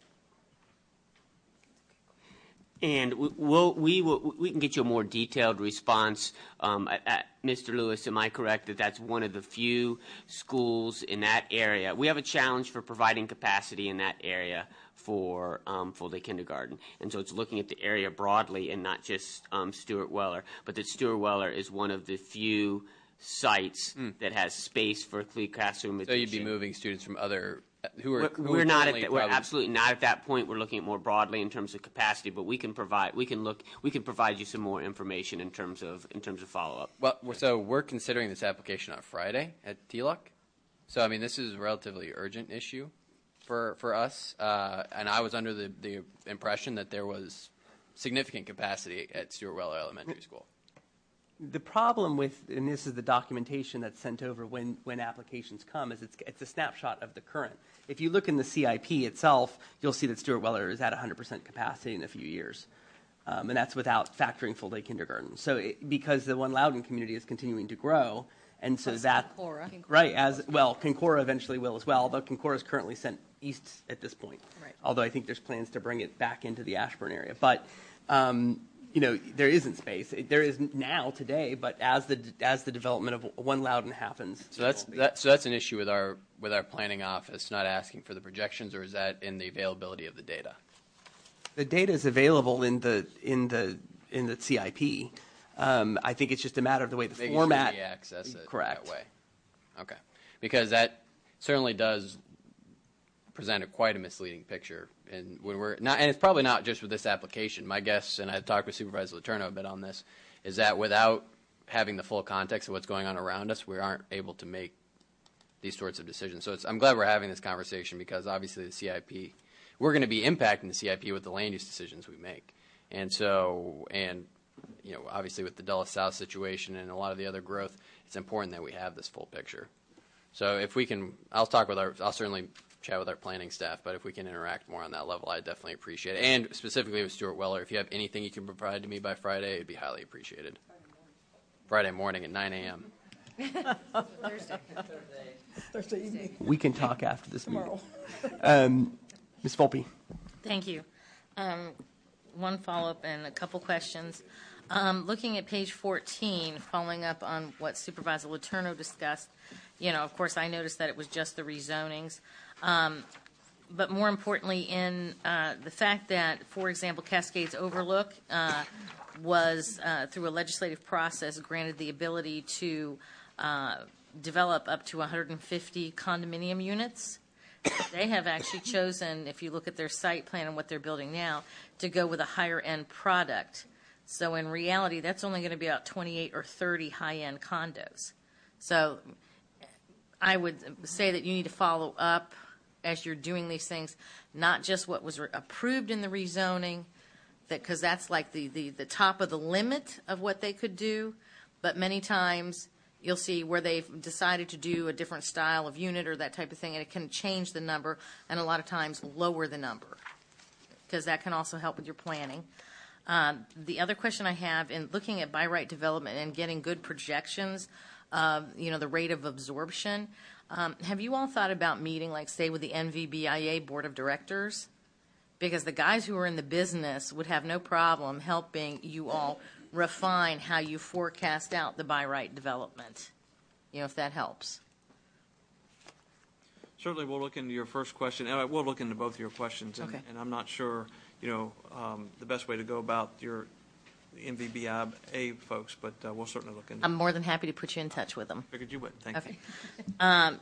And we, we'll, we will, we can get you a more detailed response. Um, at, at Mister Lewis, am I correct that that's one of the few schools in that area? We have a challenge for providing capacity in that area for um, full-day kindergarten. And so it's looking at the area broadly and not just um, Stuart Weller, but that Stuart Weller is one of the few sites mm. that has space for classroom edition. So you'd be moving students from other who are we're, who we're are not at the, we're probably, absolutely not at that point. We're looking at more broadly in terms of capacity, but we can provide we can look we can provide you some more information in terms of in terms of follow up. Well, so we're considering this application on Friday at T L U C. So I mean, this is a relatively urgent issue for for us, uh, and I was under the, the impression that there was significant capacity at Stuart Weller Elementary School. The problem with, and this is the documentation that's sent over when, when applications come, is it's, it's a snapshot of the current. If you look in the C I P itself, you'll see that Stuart Weller is at one hundred percent capacity in a few years. Um, and that's without factoring full-day kindergarten. So it, because the One Loudoun community is continuing to grow, and so Plus that Concora. right as well, Concora eventually will as well. Although Concora is currently sent east at this point. Right. Although I think there's plans to bring it back into the Ashburn area, but um, you know there isn't space. There is now today, but as the as the development of One Loudoun happens, So that's that, so that's an issue with our with our planning office not asking for the projections, or is that in the availability of the data? the data is available in the in the in the C I P. Um, I think it's just a matter of the way the Making format. sure we access it Correct. that way. Okay, because that certainly does present a quite a misleading picture, and when we're not, and it's probably not just with this application. My guess, and I've talked with Supervisor Letourneau a bit on this, is that without having the full context of what's going on around us, we aren't able to make these sorts of decisions. So it's, I'm glad we're having this conversation, because obviously the C I P, we're going to be impacting the C I P with the land use decisions we make, and so and you know obviously with the Dulles South situation and a lot of the other growth, it's important that we have this full picture. So if we can, I'll talk with our, I'll certainly chat with our planning staff, but if we can interact more on that level, I definitely appreciate it. And specifically with Stuart Weller, if you have anything you can provide to me by Friday, it'd be highly appreciated. Friday morning at nine a.m. Thursday. Thursday evening. We can talk after this Tomorrow. meeting. Um, Miz Volpe. Thank you. Um, one follow-up and a couple questions. Um, looking at page fourteen, following up on what Supervisor Letourneau discussed, you know, of course, I noticed that it was just the rezonings. Um, but more importantly, in uh, the fact that, for example, Cascades Overlook uh, was, uh, through a legislative process, granted the ability to uh, develop up to one hundred fifty condominium units. They have actually chosen, if you look at their site plan and what they're building now, to go with a higher-end product. So in reality, that's only going to be about twenty-eight or thirty high-end condos. So I would say that you need to follow up as you're doing these things, not just what was re- approved in the rezoning, that because that's like the, the, the top of the limit of what they could do, but many times you'll see where they've decided to do a different style of unit or that type of thing, and it can change the number and a lot of times lower the number, because that can also help with your planning. Um, the other question I have, in looking at by right development and getting good projections of, you know, the rate of absorption, um, have you all thought about meeting, like, say, with the N V B I A Board of Directors? Because the guys who are in the business would have no problem helping you all refine how you forecast out the by right development, you know, if that helps. Certainly, we'll look into your first question, and we'll look into both of your questions. And, Okay. and I'm not sure, you know, um, the best way to go about your N V B I A folks, but uh, we'll certainly look into it. I'm more than happy to put you in touch with them. Figured you would. Thank Okay. you. Um,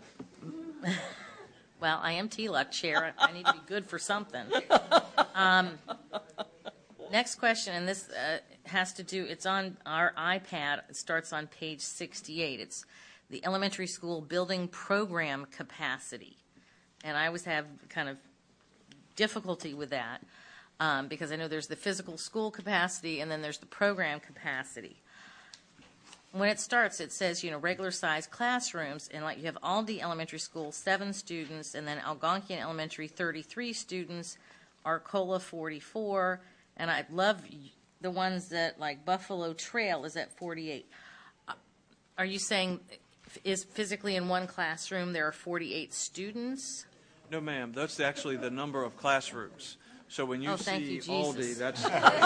well, I am T L U C chair. I need to be good for something. Um, next question, and this uh, has to do, it's on our iPad. It starts on page sixty-eight. It's the elementary school building program capacity. And I always have kind of difficulty with that um, because I know there's the physical school capacity and then there's the program capacity. When it starts, it says, you know, regular size classrooms, and like you have Aldie Elementary School, seven students, and then Algonquian Elementary, thirty-three students, Arcola, forty-four, and I love the ones that, like Buffalo Trail is at forty-eight. Uh, Are you saying, is physically in one classroom there are forty-eight students? No, ma'am. That's actually the number of classrooms. So when you Oh, thank see you, Aldi, Jesus. that's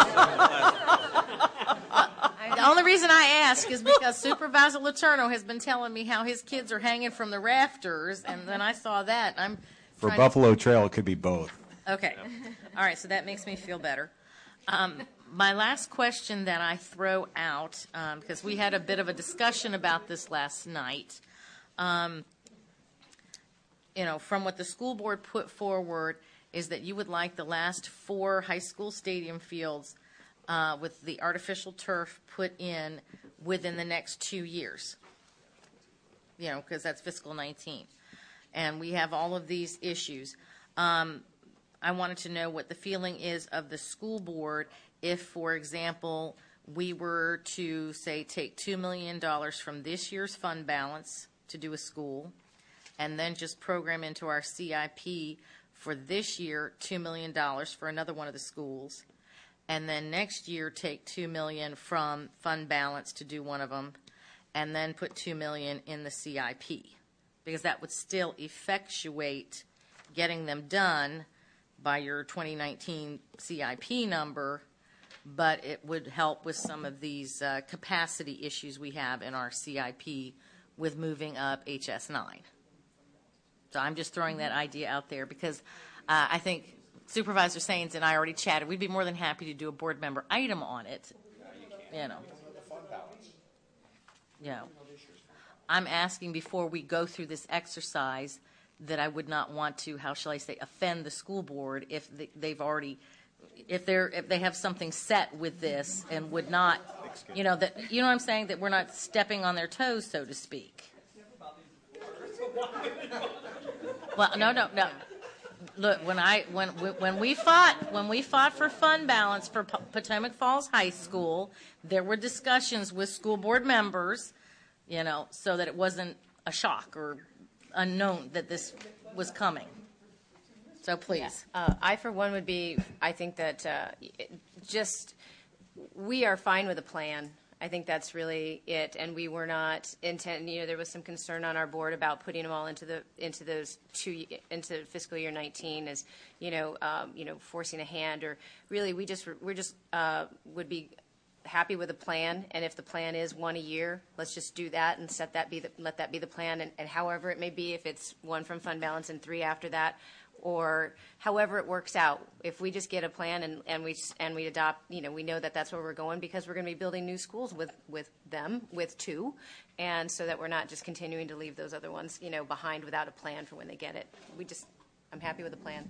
The only reason I ask is because Supervisor Letourneau has been telling me how his kids are hanging from the rafters, and then I saw that. I'm For trying to- Buffalo Trail, it could be both. Okay. All right, so that makes me feel better. Um, my last question that I throw out, um, because we had a bit of a discussion about this last night, um, you know, from what the school board put forward is that you would like the last four high school stadium fields uh, with the artificial turf put in within the next two years, you know, because that's fiscal nineteen. And we have all of these issues. Um, I wanted to know what the feeling is of the school board if, for example, we were to, say, take two million dollars from this year's fund balance to do a school, and then just program into our C I P for this year two million dollars for another one of the schools, and then next year take two million from fund balance to do one of them, and then put two million in the C I P, because that would still effectuate getting them done by your twenty nineteen C I P number, but it would help with some of these uh, capacity issues we have in our C I P with moving up H S nine. So I'm just throwing that idea out there because uh, I think Supervisor Saines and I already chatted. We'd be more than happy to do a board member item on it. You know. You know. I'm asking before we go through this exercise that I would not want to, how shall I say, offend the school board if they, they've already, if they're, if they have something set with this and would not, you know, that, you know what I'm saying, that we're not stepping on their toes, so to speak. Well, no, no, no. Look, when I when when we fought when we fought for fund balance for P- Potomac Falls High School, there were discussions with school board members, you know, so that it wasn't a shock or unknown that this was coming. So please. Yeah. Uh, I, for one, would be, I think that uh, it, just, we are fine with a plan. I think that's really it. And we were not intent, you know, there was some concern on our board about putting them all into the, into those two, into fiscal year nineteen as, you know, um, you know, forcing a hand, or really we just, we're just, uh, would be happy with a plan, and if the plan is one a year, let's just do that and set that be the, let that be the plan, and, and however it may be, if it's one from fund balance and three after that, or however it works out. If we just get a plan and, and we and we adopt, you know, we know that that's where we're going because we're going to be building new schools with with them, with two, and so that we're not just continuing to leave those other ones, you know, behind without a plan for when they get it. We just, I'm happy with the plan.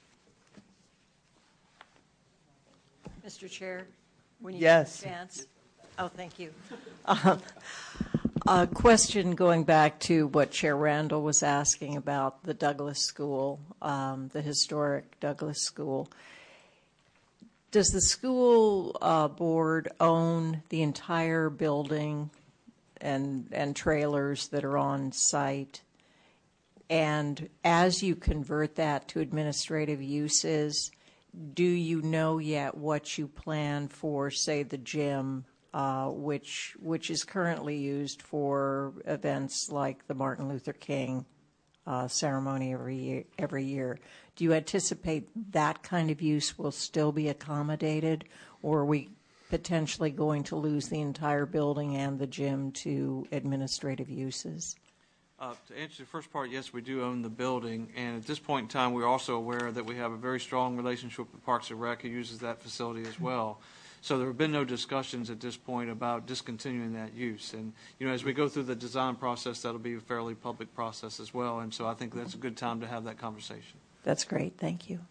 Mister Chair. When you Yes. advance. Oh, thank you. Uh, a question going back to what Chair Randall was asking about the Douglas School, um, the historic Douglas School. Does the school uh, board own the entire building and and trailers that are on site? And as you convert that to administrative uses, do you know yet what you plan for, say, the gym, uh, which which is currently used for events like the Martin Luther King uh, ceremony every year, every year? Do you anticipate that kind of use will still be accommodated, or are we potentially going to lose the entire building and the gym to administrative uses? Uh, to answer the first part, yes, we do own the building, and at this point in time, we're also aware that we have a very strong relationship with Parks and Rec, who uses that facility as well. So there have been no discussions at this point about discontinuing that use. And, you know, as we go through the design process, that'll be a fairly public process as well, and so I think that's a good time to have that conversation. That's great. Thank you.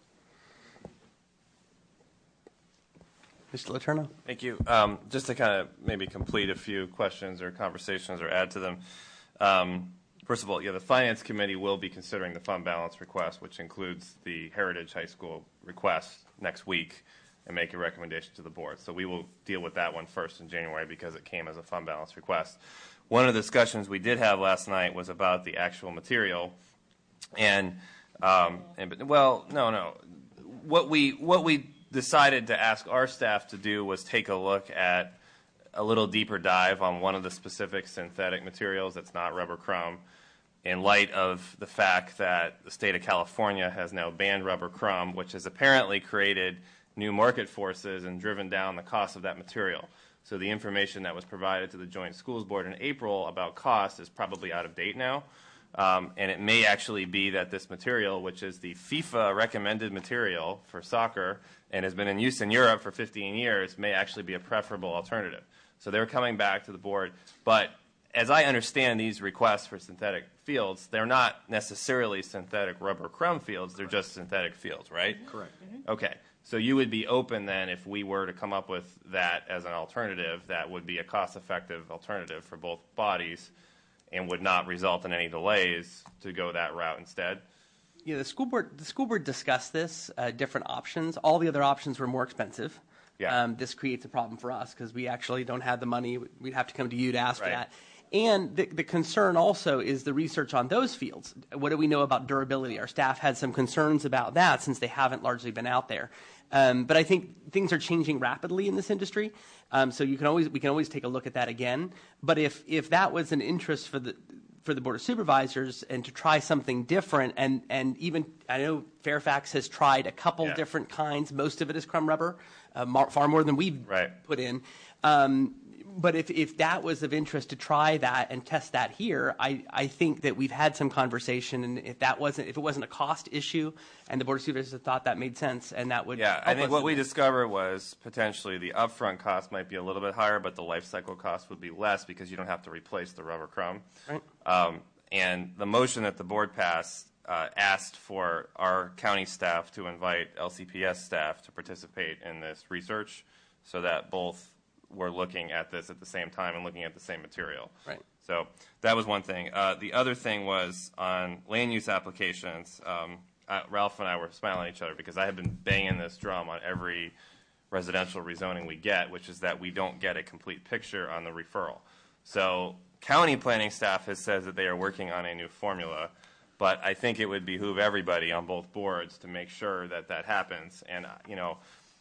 Mister Letourneau. Thank you. Um, just to kind of maybe complete a few questions or conversations or add to them. Um, first of all, yeah, the Finance Committee will be considering the fund balance request, which includes the Heritage High School request next week, and make a recommendation to the board. So we will deal with that one first in January because it came as a fund balance request. One of the discussions we did have last night was about the actual material, and, um, and well, no, no, what we what we decided to ask our staff to do was take a look at a little deeper dive on one of the specific synthetic materials that's not rubber crumb, in light of the fact that the state of California has now banned rubber crumb, which has apparently created new market forces and driven down the cost of that material. So the information that was provided to the Joint Schools Board in April about cost is probably out of date now. Um, and it may actually be that this material, which is the FIFA recommended material for soccer and has been in use in Europe for fifteen years, may actually be a preferable alternative. So they're coming back to the board. But as I understand these requests for synthetic fields, they're not necessarily synthetic rubber crumb fields. They're just synthetic fields, right? Correct. Mm-hmm. Okay. So you would be open then if we were to come up with that as an alternative that would be a cost-effective alternative for both bodies and would not result in any delays to go that route instead? Yeah, the school board the school board discussed this, uh, different options. All the other options were more expensive. Yeah. Um, this creates a problem for us because we actually don't have the money. We'd have to come to you to ask for Right. that. And the, the concern also is the research on those fields. What do we know about durability? Our staff had some concerns about that since they haven't largely been out there. Um, but I think things are changing rapidly in this industry, um, so you can always we can always take a look at that again. But if if that was an interest for the for the Board of Supervisors and to try something different, and and even I know Fairfax has tried a couple Yeah. different kinds. Most of it is crumb rubber, uh, mar, far more than we've Right. put in. Um, But if, if that was of interest to try that and test that here, I, I think that we've had some conversation, and if that wasn't if it wasn't a cost issue, and the Board of Supervisors thought that made sense, and that would Yeah, help I think us what in we this. discovered was potentially the upfront cost might be a little bit higher, but the life cycle cost would be less because you don't have to replace the rubber crumb. Right. Um, and the motion that the board passed uh, asked for our county staff to invite L C P S staff to participate in this research, so that both were looking at this at the same time and looking at the same material. Right. So that was one thing. Uh, the other thing was on land use applications. Um, uh, Ralph and I were smiling at each other because I have been banging this drum on every residential rezoning we get, which is that we don't get a complete picture on the referral. So county planning staff has said that they are working on a new formula, but I think it would behoove everybody on both boards to make sure that that happens. And, uh, you know,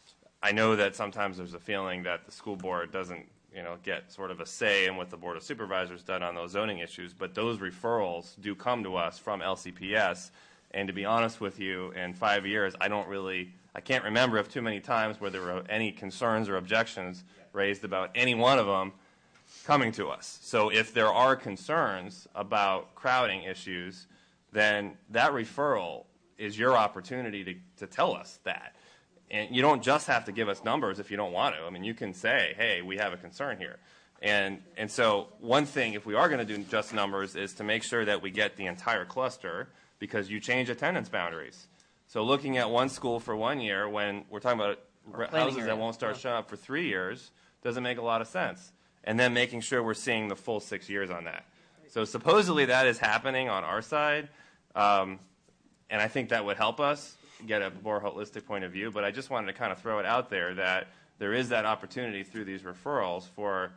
I know that sometimes there's a feeling that the school board doesn't, you know, get sort of a say in what the Board of Supervisors done on those zoning issues, but those referrals do come to us from L C P S. And to be honest with you, in five years, I don't really, I can't remember of too many times where there were any concerns or objections raised about any one of them coming to us. So if there are concerns about crowding issues, then that referral is your opportunity to, to tell us that. And you don't just have to give us numbers if you don't want to. I mean, you can say, hey, we have a concern here. And and so one thing, if we are going to do just numbers, is to make sure that we get the entire cluster, because you change attendance boundaries. So looking at one school for one year when we're talking about houses area. that won't start showing up for three years doesn't make a lot of sense. And then making sure we're seeing the full six years on that. So supposedly that is happening on our side, um, and I think that would help us get a more holistic point of view. But I just wanted to kind of throw it out there that there is that opportunity through these referrals for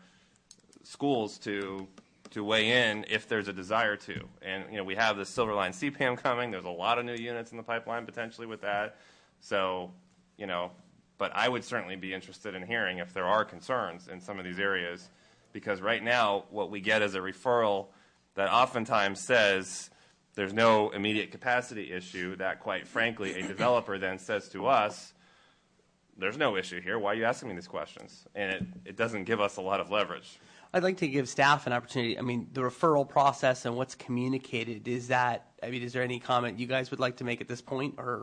schools to to weigh in if there's a desire to. And, you know, we have the Silverline C PAM coming. There's a lot of new units in the pipeline potentially with that. So, you know, but I would certainly be interested in hearing if there are concerns in some of these areas, because right now what we get is a referral that oftentimes says there's no immediate capacity issue, that quite frankly a developer then says to us, there's no issue here. Why are you asking me these questions? And it, it doesn't give us a lot of leverage. I'd like to give staff an opportunity. I mean, the referral process and what's communicated, is that, I mean, is there any comment you guys would like to make at this point, or?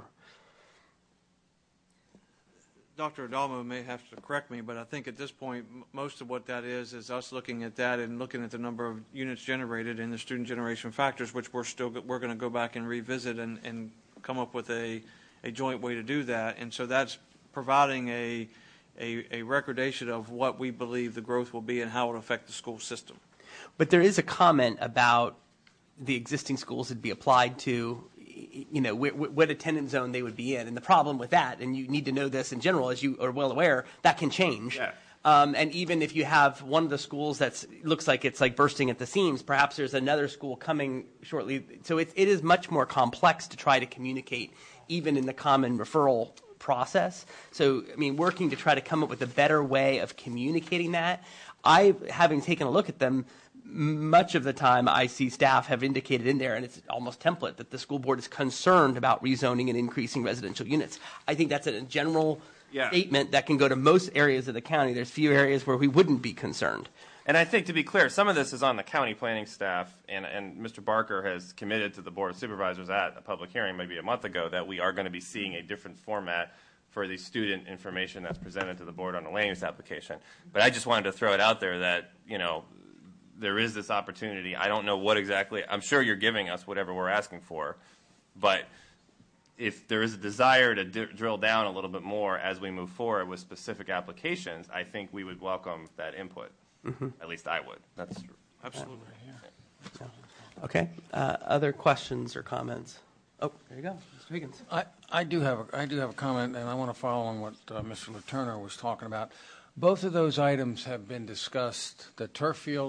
Doctor Adalma may have to correct me, but I think at this point, m- most of what that is, is us looking at that and looking at the number of units generated and the student generation factors, which we're still, go- we're going to go back and revisit and, and come up with a, a joint way to do that. And so that's providing a, a, a recordation of what we believe the growth will be and how it will affect the school system. But there is a comment about the existing schools would be applied to, you know, wh- wh- what attendance zone they would be in. And the problem with that, and you need to know this in general, as you are well aware, that can change. Yeah. Um, and even if you have one of the schools that looks like it's like bursting at the seams, perhaps there's another school coming shortly. So it, it is much more complex to try to communicate, even in the common referral process. So, I mean, working to try to come up with a better way of communicating that. I, having taken a look at them, much of the time I see staff have indicated in there, and it's almost template, that the school board is concerned about rezoning and increasing residential units. I think that's a general Yeah. statement that can go to most areas of the county. There's few areas where we wouldn't be concerned. And I think, to be clear, some of this is on the county planning staff, and, and Mister Barker has committed to the Board of Supervisors at a public hearing maybe a month ago that we are going to be seeing a different format for the student information that's presented to the board on the land use application. But I just wanted to throw it out there that, you know, there is this opportunity. I don't know what exactly. I'm sure you're giving us whatever we're asking for, but if there is a desire to d- drill down a little bit more as we move forward with specific applications, I think we would welcome that input. Mm-hmm. At least I would. That's Absolutely. Okay. Uh, other questions or comments? Oh, there you go, Mister Higgins. I, I do have a, I do have a comment, and I want to follow on what uh, Mister LaTurner was talking about. Both of those items have been discussed, the turf fields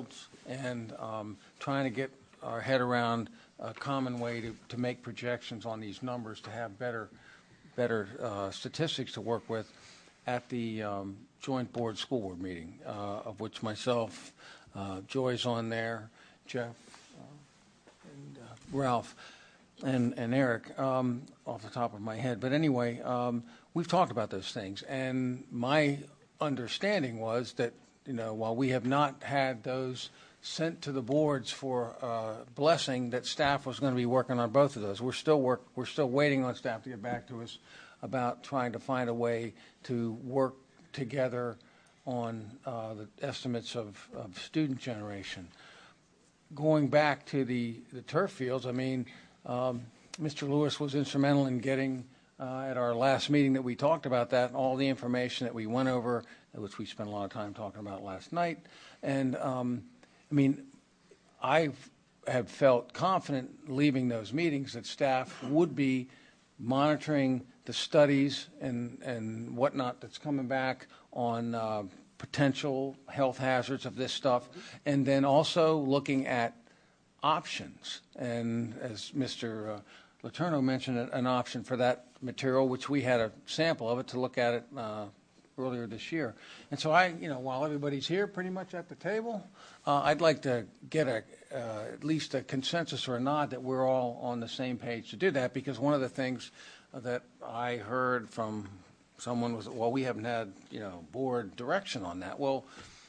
and um, trying to get our head around a common way to, to make projections on these numbers to have better better uh, statistics to work with at the um, joint board school board meeting, uh, of which myself, uh, Joy's on there, Jeff, uh, and uh, Ralph, and, and Eric, um, off the top of my head. But anyway, um, we've talked about those things, and my understanding was that, you know, while we have not had those sent to the boards for uh, blessing, that staff was going to be working on both of those. We're still work. We're still waiting on staff to get back to us about trying to find a way to work together on uh, the estimates of, of student generation. Going back to the, the turf fields, I mean, um, Mister Lewis was instrumental in getting uh, at our last meeting that we talked about that, all the information that we went over, which we spent a lot of time talking about last night. And um, I mean, I have felt confident leaving those meetings that staff would be monitoring the studies and, and whatnot that's coming back on uh, potential health hazards of this stuff, and then also looking at options. And as Mister Uh, Letourneau mentioned, an option for that material, which we had a sample of it to look at it uh, earlier this year. And so I, you know, while everybody's here pretty much at the table, uh, I'd like to get a, uh, at least a consensus or a nod that we're all on the same page to do that, because one of the things that I heard from someone was, well, we haven't had, you know, board direction on that. Well,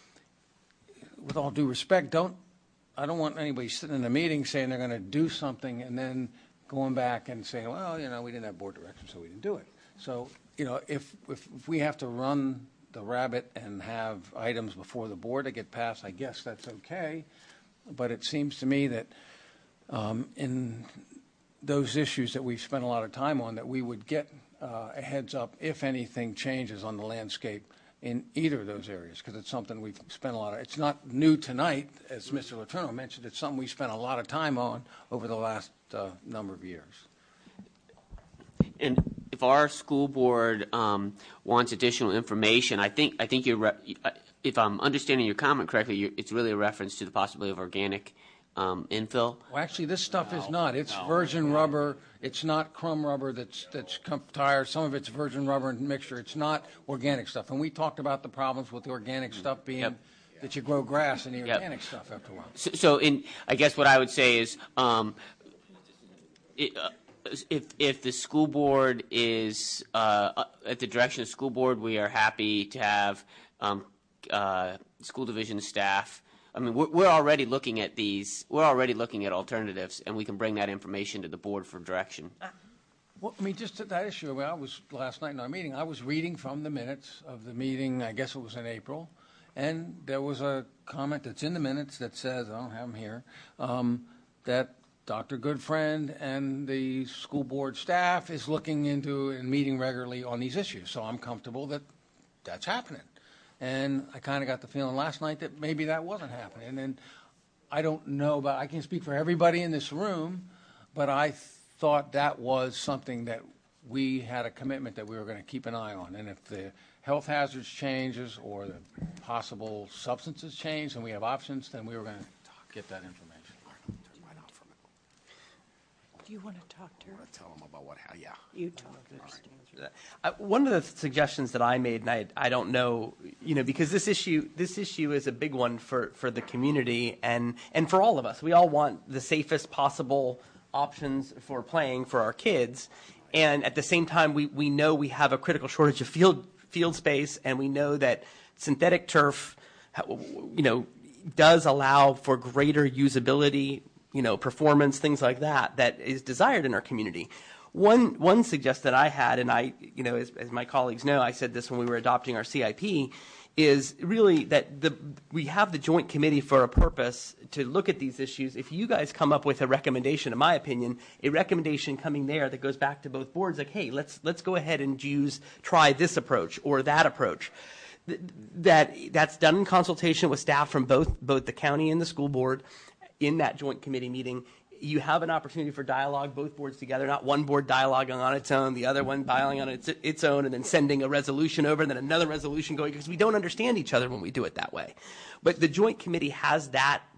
with all due respect, don't, I don't want anybody sitting in a meeting saying they're going to do something and then going back and saying, well, you know, we didn't have board direction, so we didn't do it. So, you know, if, if, if we have to run the rabbit and have items before the board to get passed, I guess that's okay. But it seems to me that um, in those issues that we've spent a lot of time on, that we would get uh, a heads up if anything changes on the landscape in either of those areas, because it's something we've spent a lot of, it's not new tonight, as Mister Letourneau mentioned, it's something we spent a lot of time on over the last uh, number of years. And if our school board um, wants additional information, I think I think you're, re- if I'm understanding your comment correctly, you're, it's really a reference to the possibility of organic um, infill. Well, actually, this stuff no, is not. It's no, virgin no. rubber. It's not crumb rubber that's that's tires. Some of it's virgin rubber and mixture. It's not organic stuff. And we talked about the problems with the organic stuff being Yep. that you grow grass in the Yep. organic stuff after a while. So, so in, I guess what I would say is, um, it, uh, if if the school board is uh, at the direction of the school board, we are happy to have um, uh, school division staff. I mean, we're, we're already looking at these. We're already looking at alternatives, and we can bring that information to the board for direction. Well, I mean, just to that issue, I, mean, I was last night in our meeting, I was reading from the minutes of the meeting, I guess it was in April, and there was a comment that's in the minutes that says, I don't have them here, um, that Doctor Goodfriend and the school board staff is looking into and meeting regularly on these issues. So I'm comfortable that that's happening. And I kind of got the feeling last night that maybe that wasn't happening. And I don't know about, I can't speak for everybody in this room, but I thought that was something that we had a commitment that we were going to keep an eye on. And if the health hazards changes or the possible substances change and we have options, then we were going to get that information. Do you want to talk to her? Tell them about what, yeah. You talk. Uh, one of the suggestions that I made, and I, I don't know, you know, because this issue this issue is a big one for, for the community and, and for all of us. We all want the safest possible options for playing for our kids, and at the same time, we, we know we have a critical shortage of field field space, and we know that synthetic turf, you know, does allow for greater usability, you know, performance, things like that, that is desired in our community. One one suggestion that I had, and I, you know, as, as my colleagues know, I said this when we were adopting our C I P, is really that the we have the joint committee for a purpose to look at these issues. If you guys come up with a recommendation, in my opinion, a recommendation coming there that goes back to both boards, like, hey, let's let's go ahead and use try this approach or that approach. That that's done in consultation with staff from both both the county and the school board in that joint committee meeting. You have an opportunity for dialogue, both boards together, not one board dialoguing on its own, the other one dialoguing on its, its own, and then sending a resolution over, and then another resolution going, because we don't understand each other when we do it that way. But the joint committee has that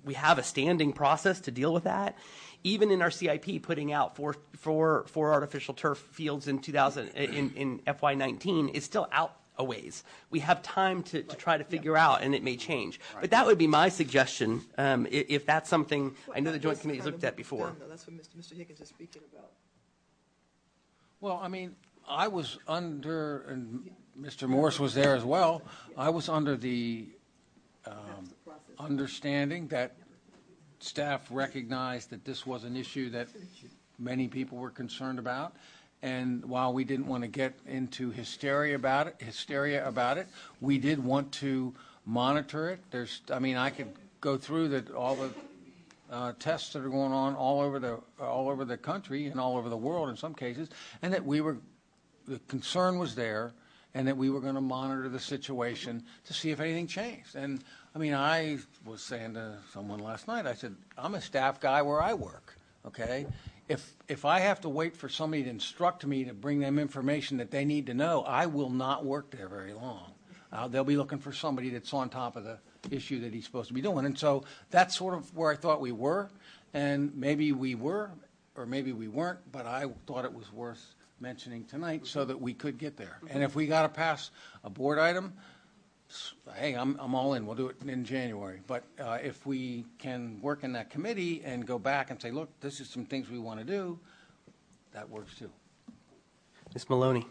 we have a standing process to deal with that. Even in our C I P, putting out four, four, four artificial turf fields in two thousand in, in F Y nineteen is still out a ways. We have time to, to try to figure out, and it may change. But that would be my suggestion, um, if, if that's something I know the Joint Committee has looked at before. Done, though. That's what Mister Mister Higgins is speaking about. Well, I mean, I was under, and Mister Morse was there as well, I was under the um, understanding that staff recognized that this was an issue that many people were concerned about. And while we didn't want to get into hysteria about it, hysteria about it, we did want to monitor it. There's, I mean, I could go through that all the uh, tests that are going on all over the all over the country and all over the world in some cases, and that we were, the concern was there, and that we were going to monitor the situation to see if anything changed. And I mean, I was saying to someone last night, I said, I'm a staff guy where I work, okay? If if I have to wait for somebody to instruct me to bring them information that they need to know, I will not work there very long. Uh, they'll be looking for somebody that's on top of the issue that he's supposed to be doing. And so that's sort of where I thought we were, and maybe we were, or maybe we weren't, but I thought it was worth mentioning tonight so that we could get there. And if we got to pass a board item, hey, I'm, I'm all in. We'll do it in January. But uh, if we can work in that committee and go back and say, look, this is some things we want to do, that works too. Miz Maloney.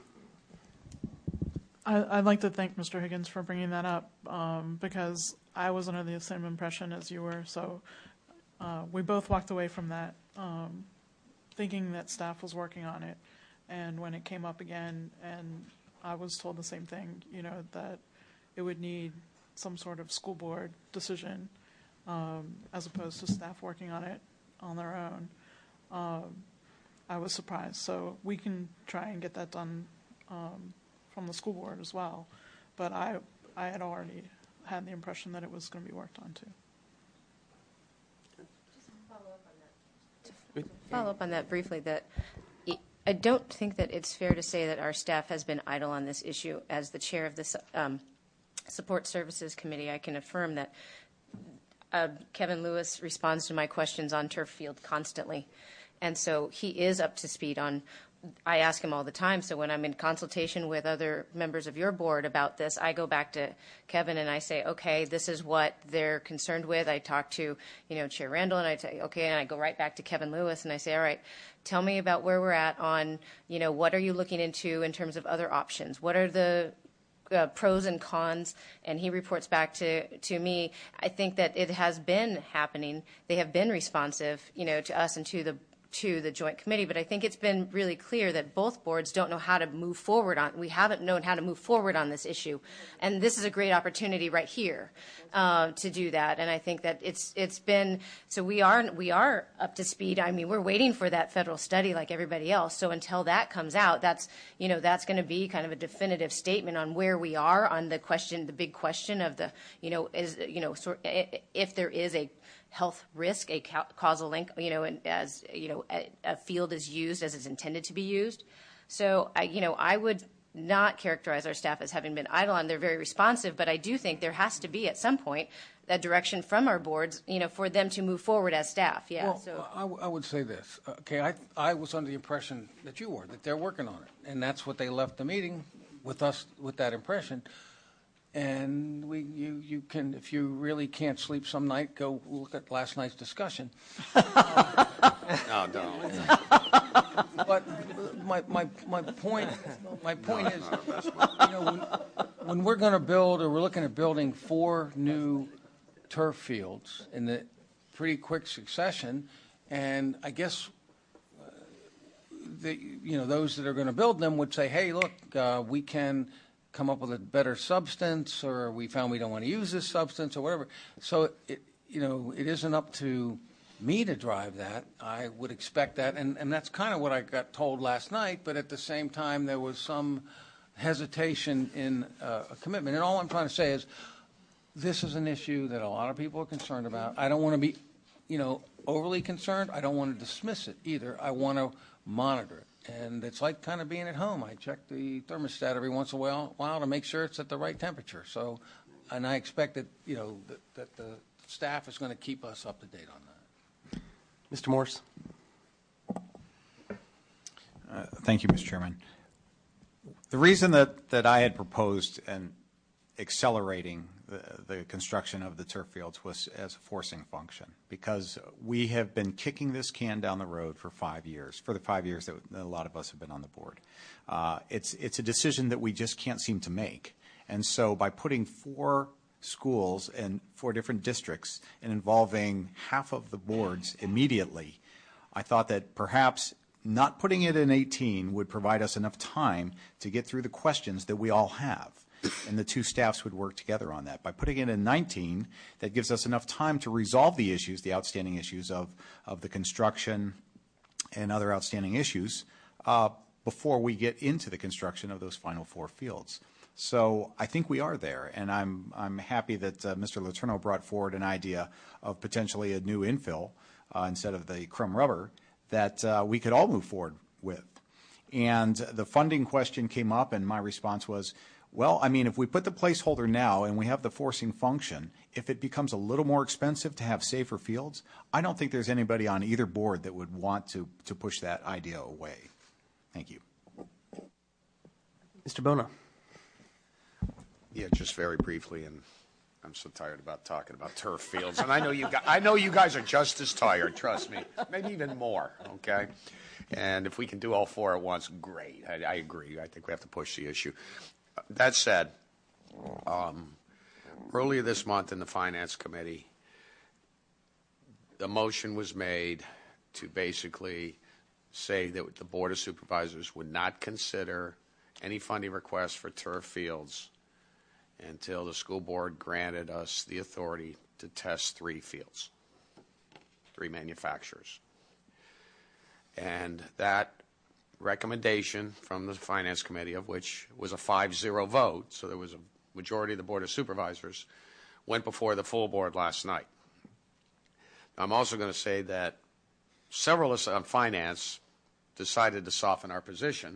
I, I'd like to thank Mister Higgins for bringing that up um, because I was under the same impression as you were. So uh, we both walked away from that um, thinking that staff was working on it. And when it came up again, and I was told the same thing, you know, that it would need some sort of school board decision um, as opposed to staff working on it on their own. Um, I was surprised. So we can try and get that done um, from the school board as well. But I, I had already had the impression that it was going to be worked on too. Just follow up on that. To follow up on that briefly, that I don't think that it's fair to say that our staff has been idle on this issue. As the chair of this um, Support Services Committee, I can affirm that uh, Kevin Lewis responds to my questions on turf field constantly. And so he is up to speed on, I ask him all the time. So when I'm in consultation with other members of your board about this, I go back to Kevin and I say, okay, this is what they're concerned with. I talk to, you know, Chair Randall and I say, okay, and I go right back to Kevin Lewis and I say, all right, tell me about where we're at on, you know, what are you looking into in terms of other options? What are the uh, pros and cons? And he reports back to, to me. I think that it has been happening. They have been responsive, you know, to us and to the to the Joint Committee, but I think it's been really clear that both boards don't know how to move forward on, we haven't known how to move forward on this issue. And this is a great opportunity right here uh, to do that. And I think that it's it's been, so we are, we are up to speed. I mean, we're waiting for that federal study like everybody else. So until that comes out, that's, you know, that's going to be kind of a definitive statement on where we are on the question, the big question of the, you know, is, you know, sort, if there is a health risk, a causal link, you know, and as, you know, a, a field is used as it's intended to be used. So, I, you know, I would not characterize our staff as having been idle, and they're very responsive, but I do think there has to be at some point a direction from our boards, you know, for them to move forward as staff. Yeah. Well, so I, w- I would say this. Okay, I, I was under the impression that you were, that they're working on it, and that's what they left the meeting with us, with that impression. And we, you, you can, if you really can't sleep some night, go look at last night's discussion. No, don't. But my, my, my point, my point is, you know, when, when we're going to build, or we're looking at building four new turf fields in the pretty quick succession, and I guess uh, the, you know, those that are going to build them would say, hey, look, uh, we can come up with a better substance, or we found we don't want to use this substance, or whatever. So, it, you know, it isn't up to me to drive that. I would expect that, and, and that's kind of what I got told last night, but at the same time, there was some hesitation in uh, a commitment. And all I'm trying to say is, this is an issue that a lot of people are concerned about. I don't want to be, you know, overly concerned. I don't want to dismiss it either. I want to monitor it. And it's like kind of being at home. I check the thermostat every once in a while, while to make sure it's at the right temperature. So, and I expect that, you know, that, that the staff is going to keep us up to date on that. Mister Morse. Uh, thank you, Mister Chairman. The reason that, that I had proposed an accelerating the, the construction of the turf fields was as a forcing function, because we have been kicking this can down the road for five years, for the five years that a lot of us have been on the board. Uh, it's, it's a decision that we just can't seem to make. And so by putting four schools in four different districts and involving half of the boards immediately, I thought that perhaps not putting it in eighteen would provide us enough time to get through the questions that we all have. And the two staffs would work together on that. By putting it in nineteen, that gives us enough time to resolve the issues, the outstanding issues of, of the construction and other outstanding issues uh, before we get into the construction of those final four fields. So I think we are there, and I'm, I'm happy that uh, Mister Letourneau brought forward an idea of potentially a new infill uh, instead of the crumb rubber that uh, we could all move forward with. And the funding question came up, and my response was, well, I mean, if we put the placeholder now and we have the forcing function, if it becomes a little more expensive to have safer fields, I don't think there's anybody on either board that would want to, to push that idea away. Thank you. Mister Bona. Yeah, just very briefly, and I'm so tired about talking about turf fields, and I know you guys, I know you guys are just as tired, trust me, maybe even more, okay? And if we can do all four at once, great. I, I agree. I think we have to push the issue. That said, um, earlier this month in the Finance Committee, the motion was made to basically say that the Board of Supervisors would not consider any funding requests for turf fields until the school board granted us the authority to test three fields, three manufacturers. And that recommendation from the Finance Committee, of which was a five zero vote, so there was a majority of the Board of Supervisors, went before the full board last night. I'm also going to say that several of us on finance decided to soften our position,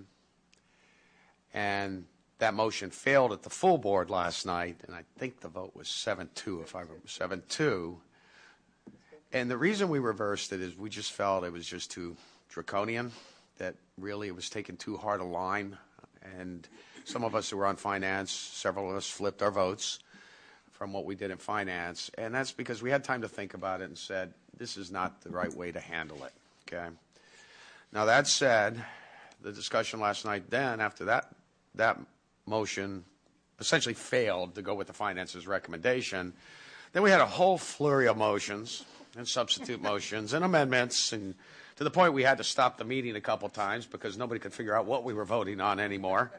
and that motion failed at the full board last night, and I think the vote was seven two, if I remember, seven two. And the reason we reversed it is we just felt it was just too draconian, that really it was taking too hard a line. And some of us who were on finance, several of us flipped our votes from what we did in finance. And that's because we had time to think about it and said, this is not the right way to handle it, okay? Now, that said, the discussion last night then, after that, that motion essentially failed to go with the finance's recommendation, then we had a whole flurry of motions and substitute motions and amendments, and to the point we had to stop the meeting a couple times because nobody could figure out what we were voting on anymore.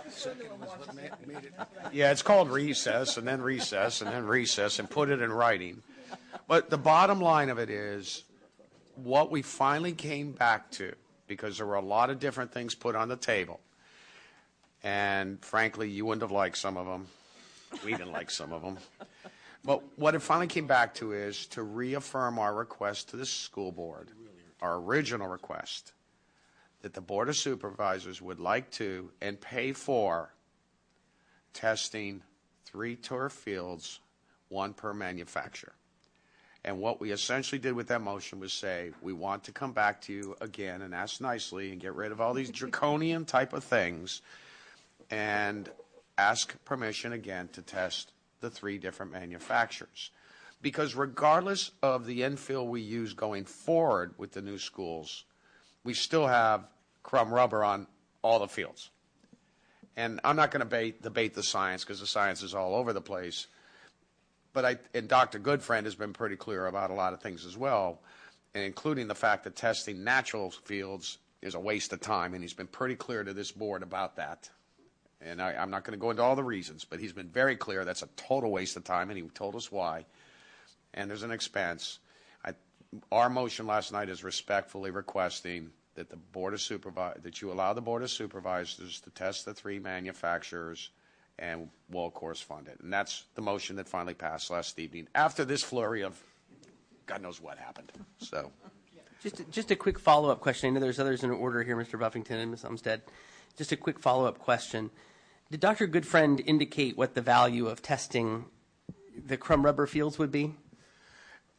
Yeah, it's called recess, and then recess, and then recess, and put it in writing. But the bottom line of it is what we finally came back to, because there were a lot of different things put on the table. And frankly, you wouldn't have liked some of them. We didn't like some of them. But what it finally came back to is to reaffirm our request to the school board, our original request, that the Board of Supervisors would like to and pay for testing three turf fields, one per manufacturer. And what we essentially did with that motion was say, we want to come back to you again and ask nicely and get rid of all these draconian type of things and ask permission again to test the three different manufacturers. Because regardless of the infill we use going forward with the new schools, we still have crumb rubber on all the fields. And I'm not going to debate, debate the science, because the science is all over the place. But I, and Doctor Goodfriend has been pretty clear about a lot of things as well, including the fact that testing natural fields is a waste of time, and he's been pretty clear to this board about that. And I, I'm not going to go into all the reasons, but he's been very clear that's a total waste of time, and he told us why. And there's an expense. I, our motion last night is respectfully requesting that the Board of Supervisors, that you allow the Board of Supervisors to test the three manufacturers, and we'll, of course, fund it. And that's the motion that finally passed last evening after this flurry of God knows what happened. So, Just a, just a quick follow-up question. I know there's others in order here, Mister Buffington and Miz Umstead. Just a quick follow-up question. Did Doctor Goodfriend indicate what the value of testing the crumb rubber fields would be?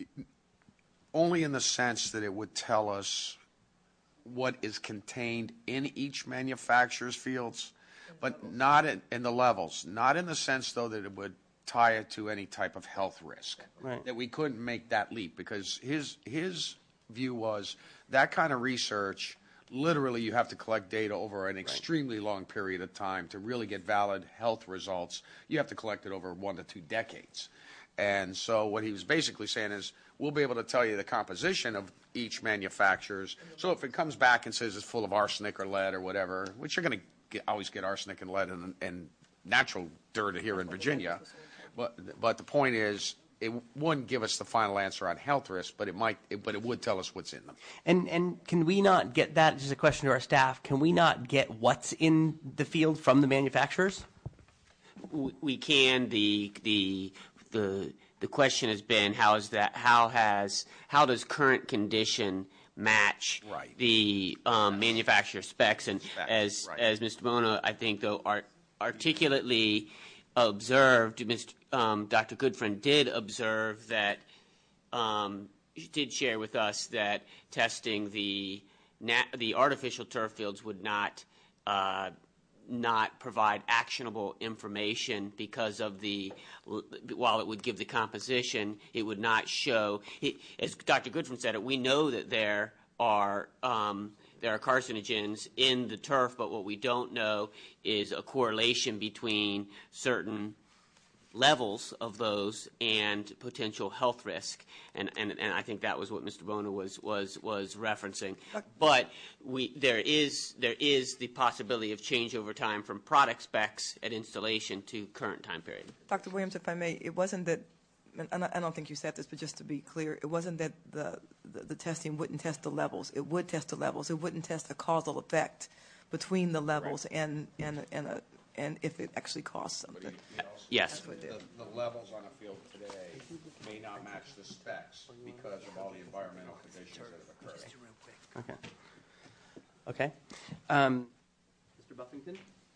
only in the sense that it would tell us what is contained in each manufacturer's fields, but not in, in the levels. Not in the sense, though, that it would tie it to any type of health risk. Right. That we couldn't make that leap, because his his view was that kind of research, literally you have to collect data over an extremely long period of time to really get valid health results. You have to collect it over one to two decades. And so what he was basically saying is, we'll be able to tell you the composition of each manufacturer's. So if it comes back and says it's full of arsenic or lead or whatever, which you're going to always get arsenic and lead in, in natural dirt here in Virginia. But, but the point is, it wouldn't give us the final answer on health risk, but it might. It, but it would tell us what's in them. And and can we not get that? Just a question to our staff. Can we not get what's in the field from the manufacturers? We can. The the the the question has been, how is that? How has how does current condition match right. the um, manufacturer specs? And Specs, as right. as Mister Bona, I think, though, art, articulately observed, Mister Um, Doctor Goodfriend did observe that, um, did share with us that testing the nat- the artificial turf fields would not uh, not provide actionable information because of the, while it would give the composition, it would not show. It, as Doctor Goodfriend said it, we know that there are um, there are carcinogens in the turf, but what we don't know is a correlation between certain levels of those and potential health risk, and, and, and I think that was what Mister Bona was was was referencing. But we there is there is the possibility of change over time from product specs at installation to current time period. Doctor Williams, if I may, it wasn't that, and I don't think you said this, but just to be clear, it wasn't that the, the, the testing wouldn't test the levels. It would test the levels. It wouldn't test a causal effect between the levels right. and and and a, and if it actually costs something. Yes. The, the levels on a field today may not match the specs because of all the environmental conditions that have occurred. Okay. Okay. Um, Mister Buffington?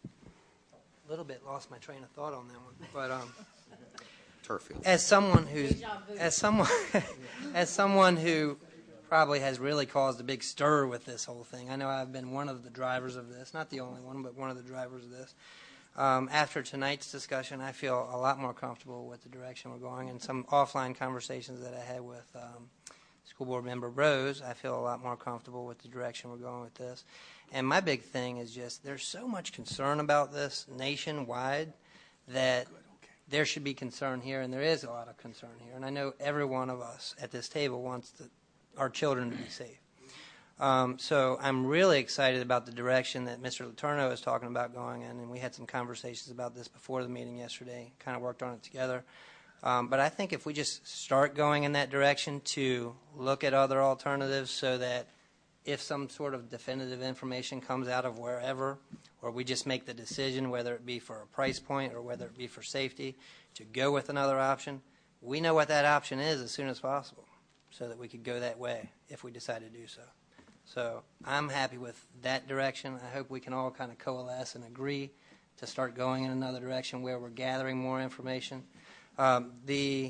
A little bit lost my train of thought on that one, but um, turf field. As someone who's as someone as someone who probably has really caused a big stir with this whole thing. I know I've been one of the drivers of this, not the only one, but one of the drivers of this. Um, after tonight's discussion, I feel a lot more comfortable with the direction we're going. And some offline conversations that I had with um, School Board Member Rose, I feel a lot more comfortable with the direction we're going with this. And my big thing is just there's so much concern about this nationwide that there should be concern here, and there is a lot of concern here. And I know every one of us at this table wants to, our children to be safe. Um, so I'm really excited about the direction that Mister Letourneau is talking about going in, and we had some conversations about this before the meeting yesterday, kind of worked on it together. Um, but I think if we just start going in that direction to look at other alternatives so that if some sort of definitive information comes out of wherever, or we just make the decision, whether it be for a price point or whether it be for safety, to go with another option, we know what that option is as soon as possible so that we could go that way if we decide to do so. So I'm happy with that direction. I hope we can all kind of coalesce and agree to start going in another direction where we're gathering more information. Um, the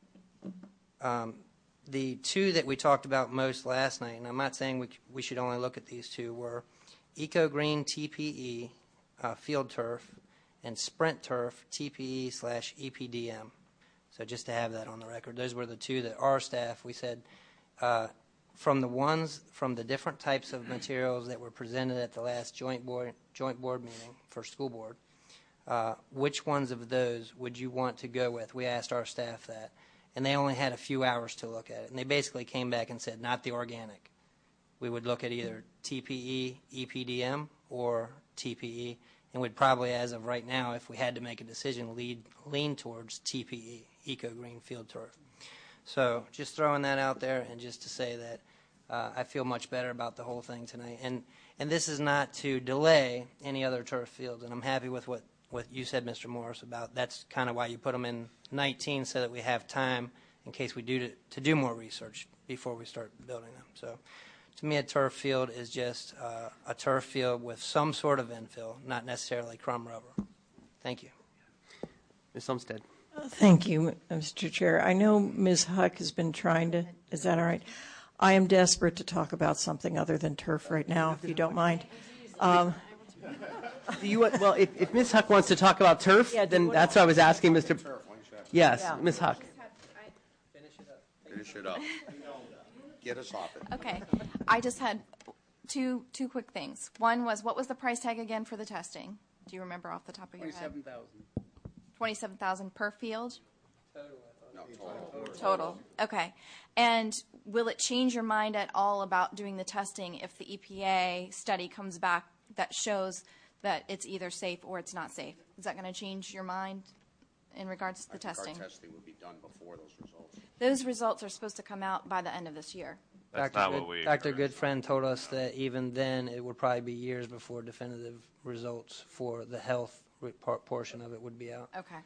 um, the two that we talked about most last night, and I'm not saying we, we should only look at these two, were Eco Green T P E, uh, Field Turf, and Sprint Turf, T P E slash E P D M. So just to have that on the record, those were the two that our staff, we said, uh, from the ones, from the different types of materials that were presented at the last joint board, joint board meeting for school board, uh, which ones of those would you want to go with? We asked our staff that, and they only had a few hours to look at it. And they basically came back and said, not the organic. We would look at either T P E, E P D M, or T P E, and would probably, as of right now, if we had to make a decision, lead, lean towards T P E, Eco Green Field Turf. So just throwing that out there, and just to say that uh, I feel much better about the whole thing tonight. And and this is not to delay any other turf fields, and I'm happy with what, what you said, Mister Morris, about that's kind of why you put them in nineteen, so that we have time in case we do to, to do more research before we start building them. So to me, a turf field is just uh, a turf field with some sort of infill, not necessarily crumb rubber. Thank you. Miz Umstead. Thank you, Mister Chair. I know Miz Huck has been trying to, is that all right? I am desperate to talk about something other than turf right now, if you don't mind. Um, Do you want, well, if, if Miz Huck wants to talk about turf, yeah, then that's what I was asking, Mister Yes, yeah. Miz Huck. Finish it up. Get us off it. Okay. I just had two two quick things. One was, what was the price tag again for the testing? Do you remember off the top of your head? twenty-seven thousand. twenty-seven thousand per field? Total. No, total. Total. Okay. And will it change your mind at all about doing the testing if the E P A study comes back that shows that it's either safe or it's not safe? Is that going to change your mind in regards to the I think testing? Our testing would be done before those results. Those results are supposed to come out by the end of this year. That's Doctor not Good, what we. Doctor Goodfriend told us that even then it would probably be years before definitive results for the health re- por- portion of it would be out. Okay.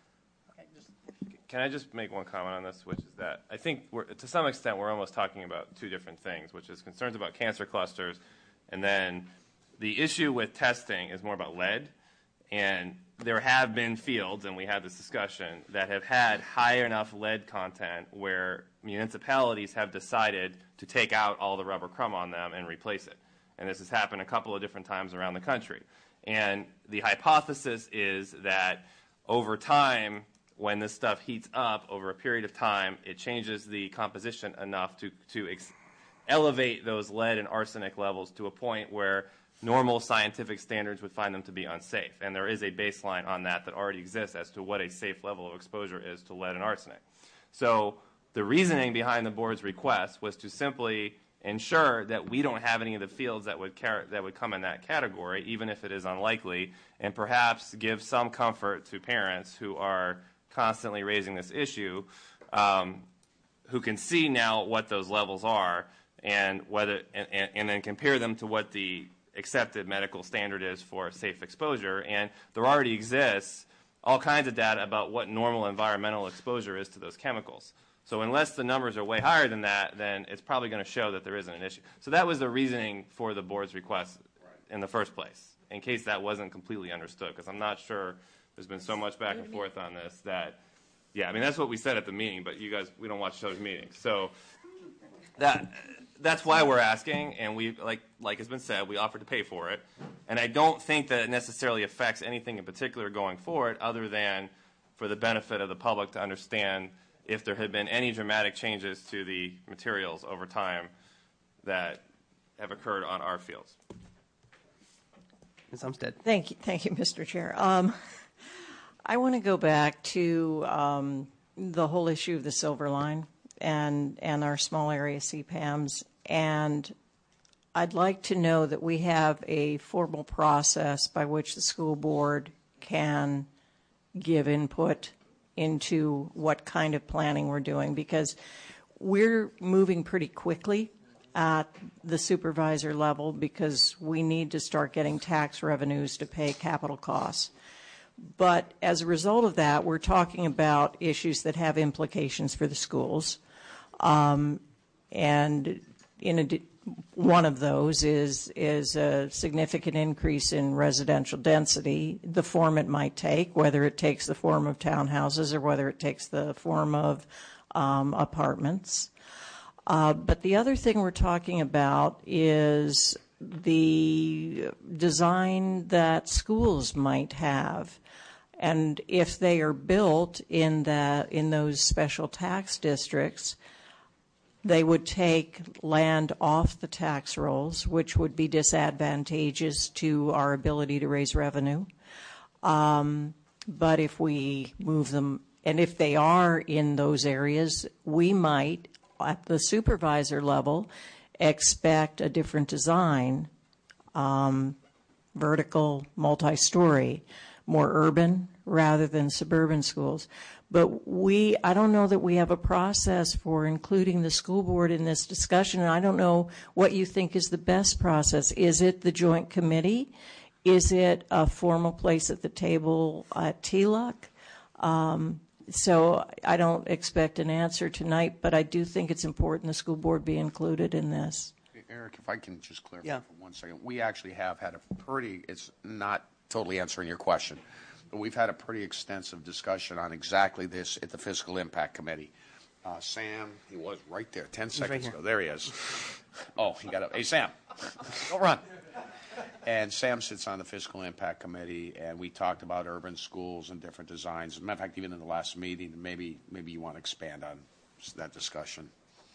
Can I just make one comment on this, which is that I think we're, to some extent we're almost talking about two different things, which is concerns about cancer clusters, and then the issue with testing is more about lead. And there have been fields, and we had this discussion, that have had high enough lead content where municipalities have decided to take out all the rubber crumb on them and replace it. And this has happened a couple of different times around the country. And the hypothesis is that over time, when this stuff heats up over a period of time, it changes the composition enough to, to ex- elevate those lead and arsenic levels to a point where normal scientific standards would find them to be unsafe. And there is a baseline on that that already exists as to what a safe level of exposure is to lead and arsenic. So the reasoning behind the board's request was to simply ensure that we don't have any of the fields that would car- that would come in that category, even if it is unlikely, and perhaps give some comfort to parents who are constantly raising this issue, um, who can see now what those levels are and whether and, and, and then compare them to what the accepted medical standard is for safe exposure. And there already exists all kinds of data about what normal environmental exposure is to those chemicals. So unless the numbers are way higher than that, then it's probably going to show that there isn't an issue. So that was the reasoning for the board's request in the first place, in case that wasn't completely understood, because I'm not sure there's been so much back and forth on this that, yeah, I mean, that's what we said at the meeting, but you guys, we don't watch those meetings. So that that's why we're asking, and we, like like has been said, we offered to pay for it. And I don't think that it necessarily affects anything in particular going forward, other than for the benefit of the public to understand if there had been any dramatic changes to the materials over time that have occurred on our fields. Miz Umstead. Thank you, thank you, Mister Chair. Um, I want to go back to um, the whole issue of the Silver Line and and our small area C PAMs, and I'd like to know that we have a formal process by which the school board can give input into what kind of planning we're doing, because we're moving pretty quickly at the supervisor level because we need to start getting tax revenues to pay capital costs. But as a result of that, we're talking about issues that have implications for the schools. Um, and in a, one of those is, is a significant increase in residential density, the form it might take, whether it takes the form of townhouses or whether it takes the form of um, apartments. Uh, but the other thing we're talking about is the design that schools might have. And if they are built in that in those special tax districts, they would take land off the tax rolls, which would be disadvantageous to our ability to raise revenue. Um, but if we move them, and if they are in those areas, we might, at the supervisor level, expect a different design, um, vertical, multi-story, more urban rather than suburban schools. But we, I don't know that we have a process for including the school board in this discussion, and I don't know what you think is the best process. Is it the joint committee? Is it a formal place at the table at T L U C? Um, so I don't expect an answer tonight, but I do think it's important the school board be included in this. Eric, if I can just clarify Yeah. for one second. We actually have had a pretty, it's not totally answering your question, we've had a pretty extensive discussion on exactly this at the Fiscal Impact Committee. Uh, Sam, he was right there ten seconds right ago. There he is. Oh, he got up. Hey, Sam, don't run. And Sam sits on the Fiscal Impact Committee, and we talked about urban schools and different designs. As a matter of fact, even in the last meeting, maybe maybe you want to expand on that discussion.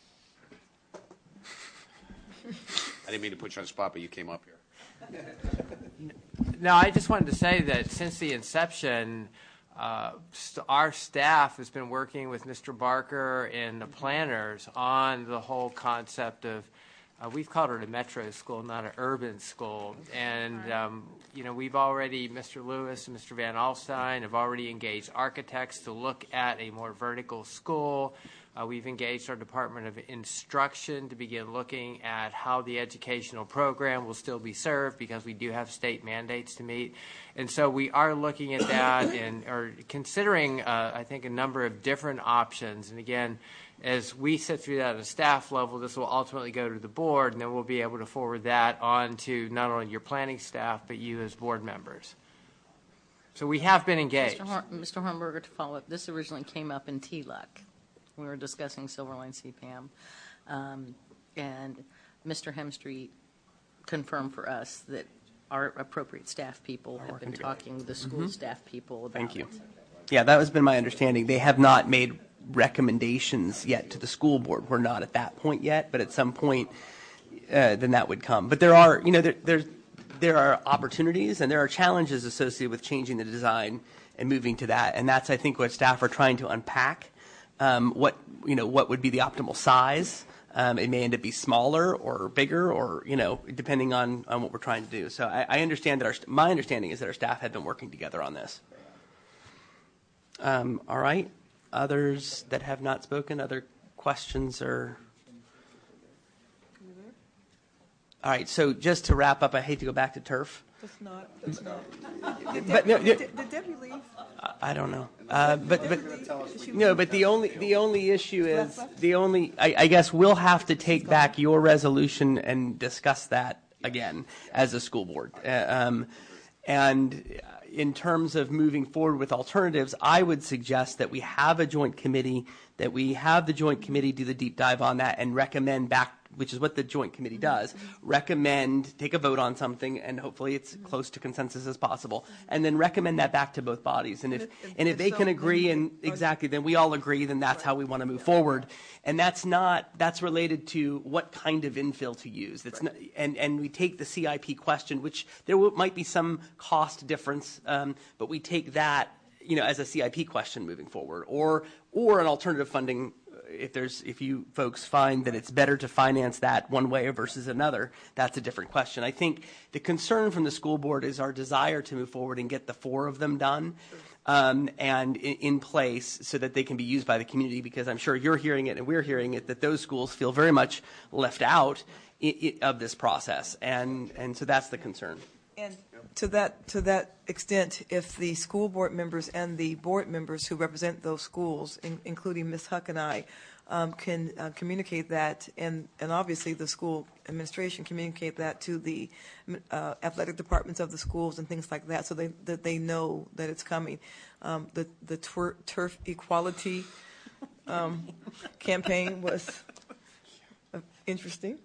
I didn't mean to put you on the spot, but you came up here. No, I just wanted to say that since the inception, uh, st- our staff has been working with Mister Barker and the planners on the whole concept of, uh, we've called it a metro school, not an urban school. And, um, you know, we've already, Mister Lewis and Mister Van Alstyne have already engaged architects to look at a more vertical school. Uh, we've engaged our Department of Instruction to begin looking at how the educational program will still be served, because we do have state mandates to meet. And so we are looking at that and are considering, uh, I think, a number of different options. And again, as we sit through that at a staff level, this will ultimately go to the board, and then we'll be able to forward that on to not only your planning staff, but you as board members. So we have been engaged. Mister Hor- Mister Hornberger, to follow up, this originally came up in T L U C. We were discussing Silverline C P M, um, and Mister Hemstreet confirmed for us that our appropriate staff people have been together. talking with the school Mhm. staff people about Thank you. it. Yeah, that has been my understanding. They have not made recommendations yet to the school board. We're not at that point yet, but at some point, uh, then that would come. But there are, you know, there, there's, there are opportunities and there are challenges associated with changing the design and moving to that. And that's, I think, what staff are trying to unpack. Um, what, you know, what would be the optimal size? Um, it may end up be smaller or bigger, or, you know, depending on, on what we're trying to do. So I, I understand that our, my understanding is that our staff had been working together on this. Um, all right. Others that have not spoken, other questions or? All right. So just to wrap up, I hate to go back to turf. That's not, that's not. Did But Debbie, no, did, did Debbie leave? I don't know. Uh, but but no, but the only the only issue is the only I, I guess we'll have to take back your resolution and discuss that again as a school board. Uh, um, and in terms of moving forward with alternatives, I would suggest that we have a joint committee, that we have the joint committee do the deep dive on that and recommend back, which is what the joint committee does, recommend, take a vote on something, and hopefully it's close to consensus as possible, and then recommend that back to both bodies. And if and if they can agree, and exactly, then we all agree, then that's how we want to move forward. And that's not, that's related to what kind of infill to use. That's not, and, and we take the C I P question, which there will, might be some cost difference, um, but we take that, you know, as a C I P question moving forward, or or an alternative funding. If there's, if you folks find that it's better to finance that one way versus another, that's a different question. I think the concern from the school board is our desire to move forward and get the four of them done um, and in, in place so that they can be used by the community, because I'm sure you're hearing it and we're hearing it, that those schools feel very much left out i i of this process. And, and so that's the concern. And to that to that extent, if the school board members and the board members who represent those schools, in, including Miz Huck and I, um, can uh, communicate that, and, and obviously the school administration communicate that to the uh, athletic departments of the schools and things like that, so they, that they know that it's coming. Um, the the twer- turf equality um, campaign was uh, interesting.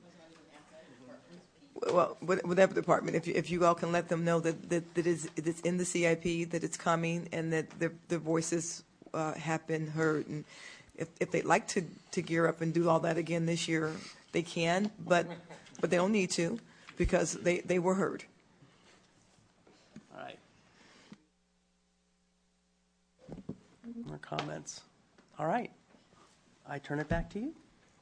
Well, whatever department, if you, if you all can let them know that, that, that it's, it's in the C I P, that it's coming, and that their, their voices uh, have been heard. And if, if they'd like to, to gear up and do all that again this year, they can, but but they don't need to, because they, they were heard. All right. More comments? All right. I turn it back to you.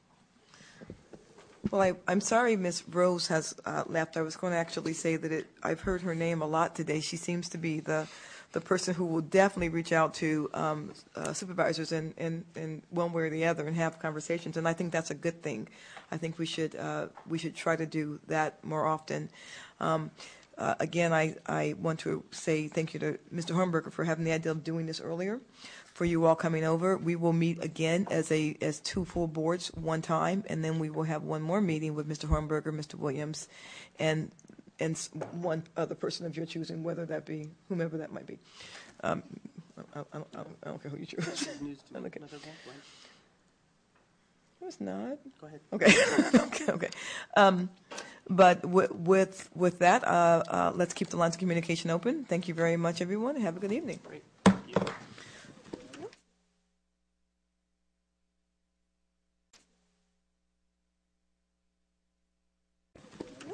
Well, I, I'm sorry Miz Rose has uh, left. I was going to actually say that it, I've heard her name a lot today. She seems to be the the person who will definitely reach out to um, uh, supervisors in, in, in one way or the other and have conversations, and I think that's a good thing. I think we should uh, we should try to do that more often. Um, uh, again, I, I want to say thank you to Mister Hornberger for having the idea of doing this earlier. For you all coming over, we will meet again as a as two full boards one time, and then we will have one more meeting with Mister Hornberger, Mister Williams, and and s- one other person of your choosing, whether that be whomever that might be. Um, I, I, I, don't, I don't care who you choose. Okay. It's not. Go ahead. Okay. okay. Okay. Um, but w- with with that, uh, uh, let's keep the lines of communication open. Thank you very much, everyone. Have a good evening. Great.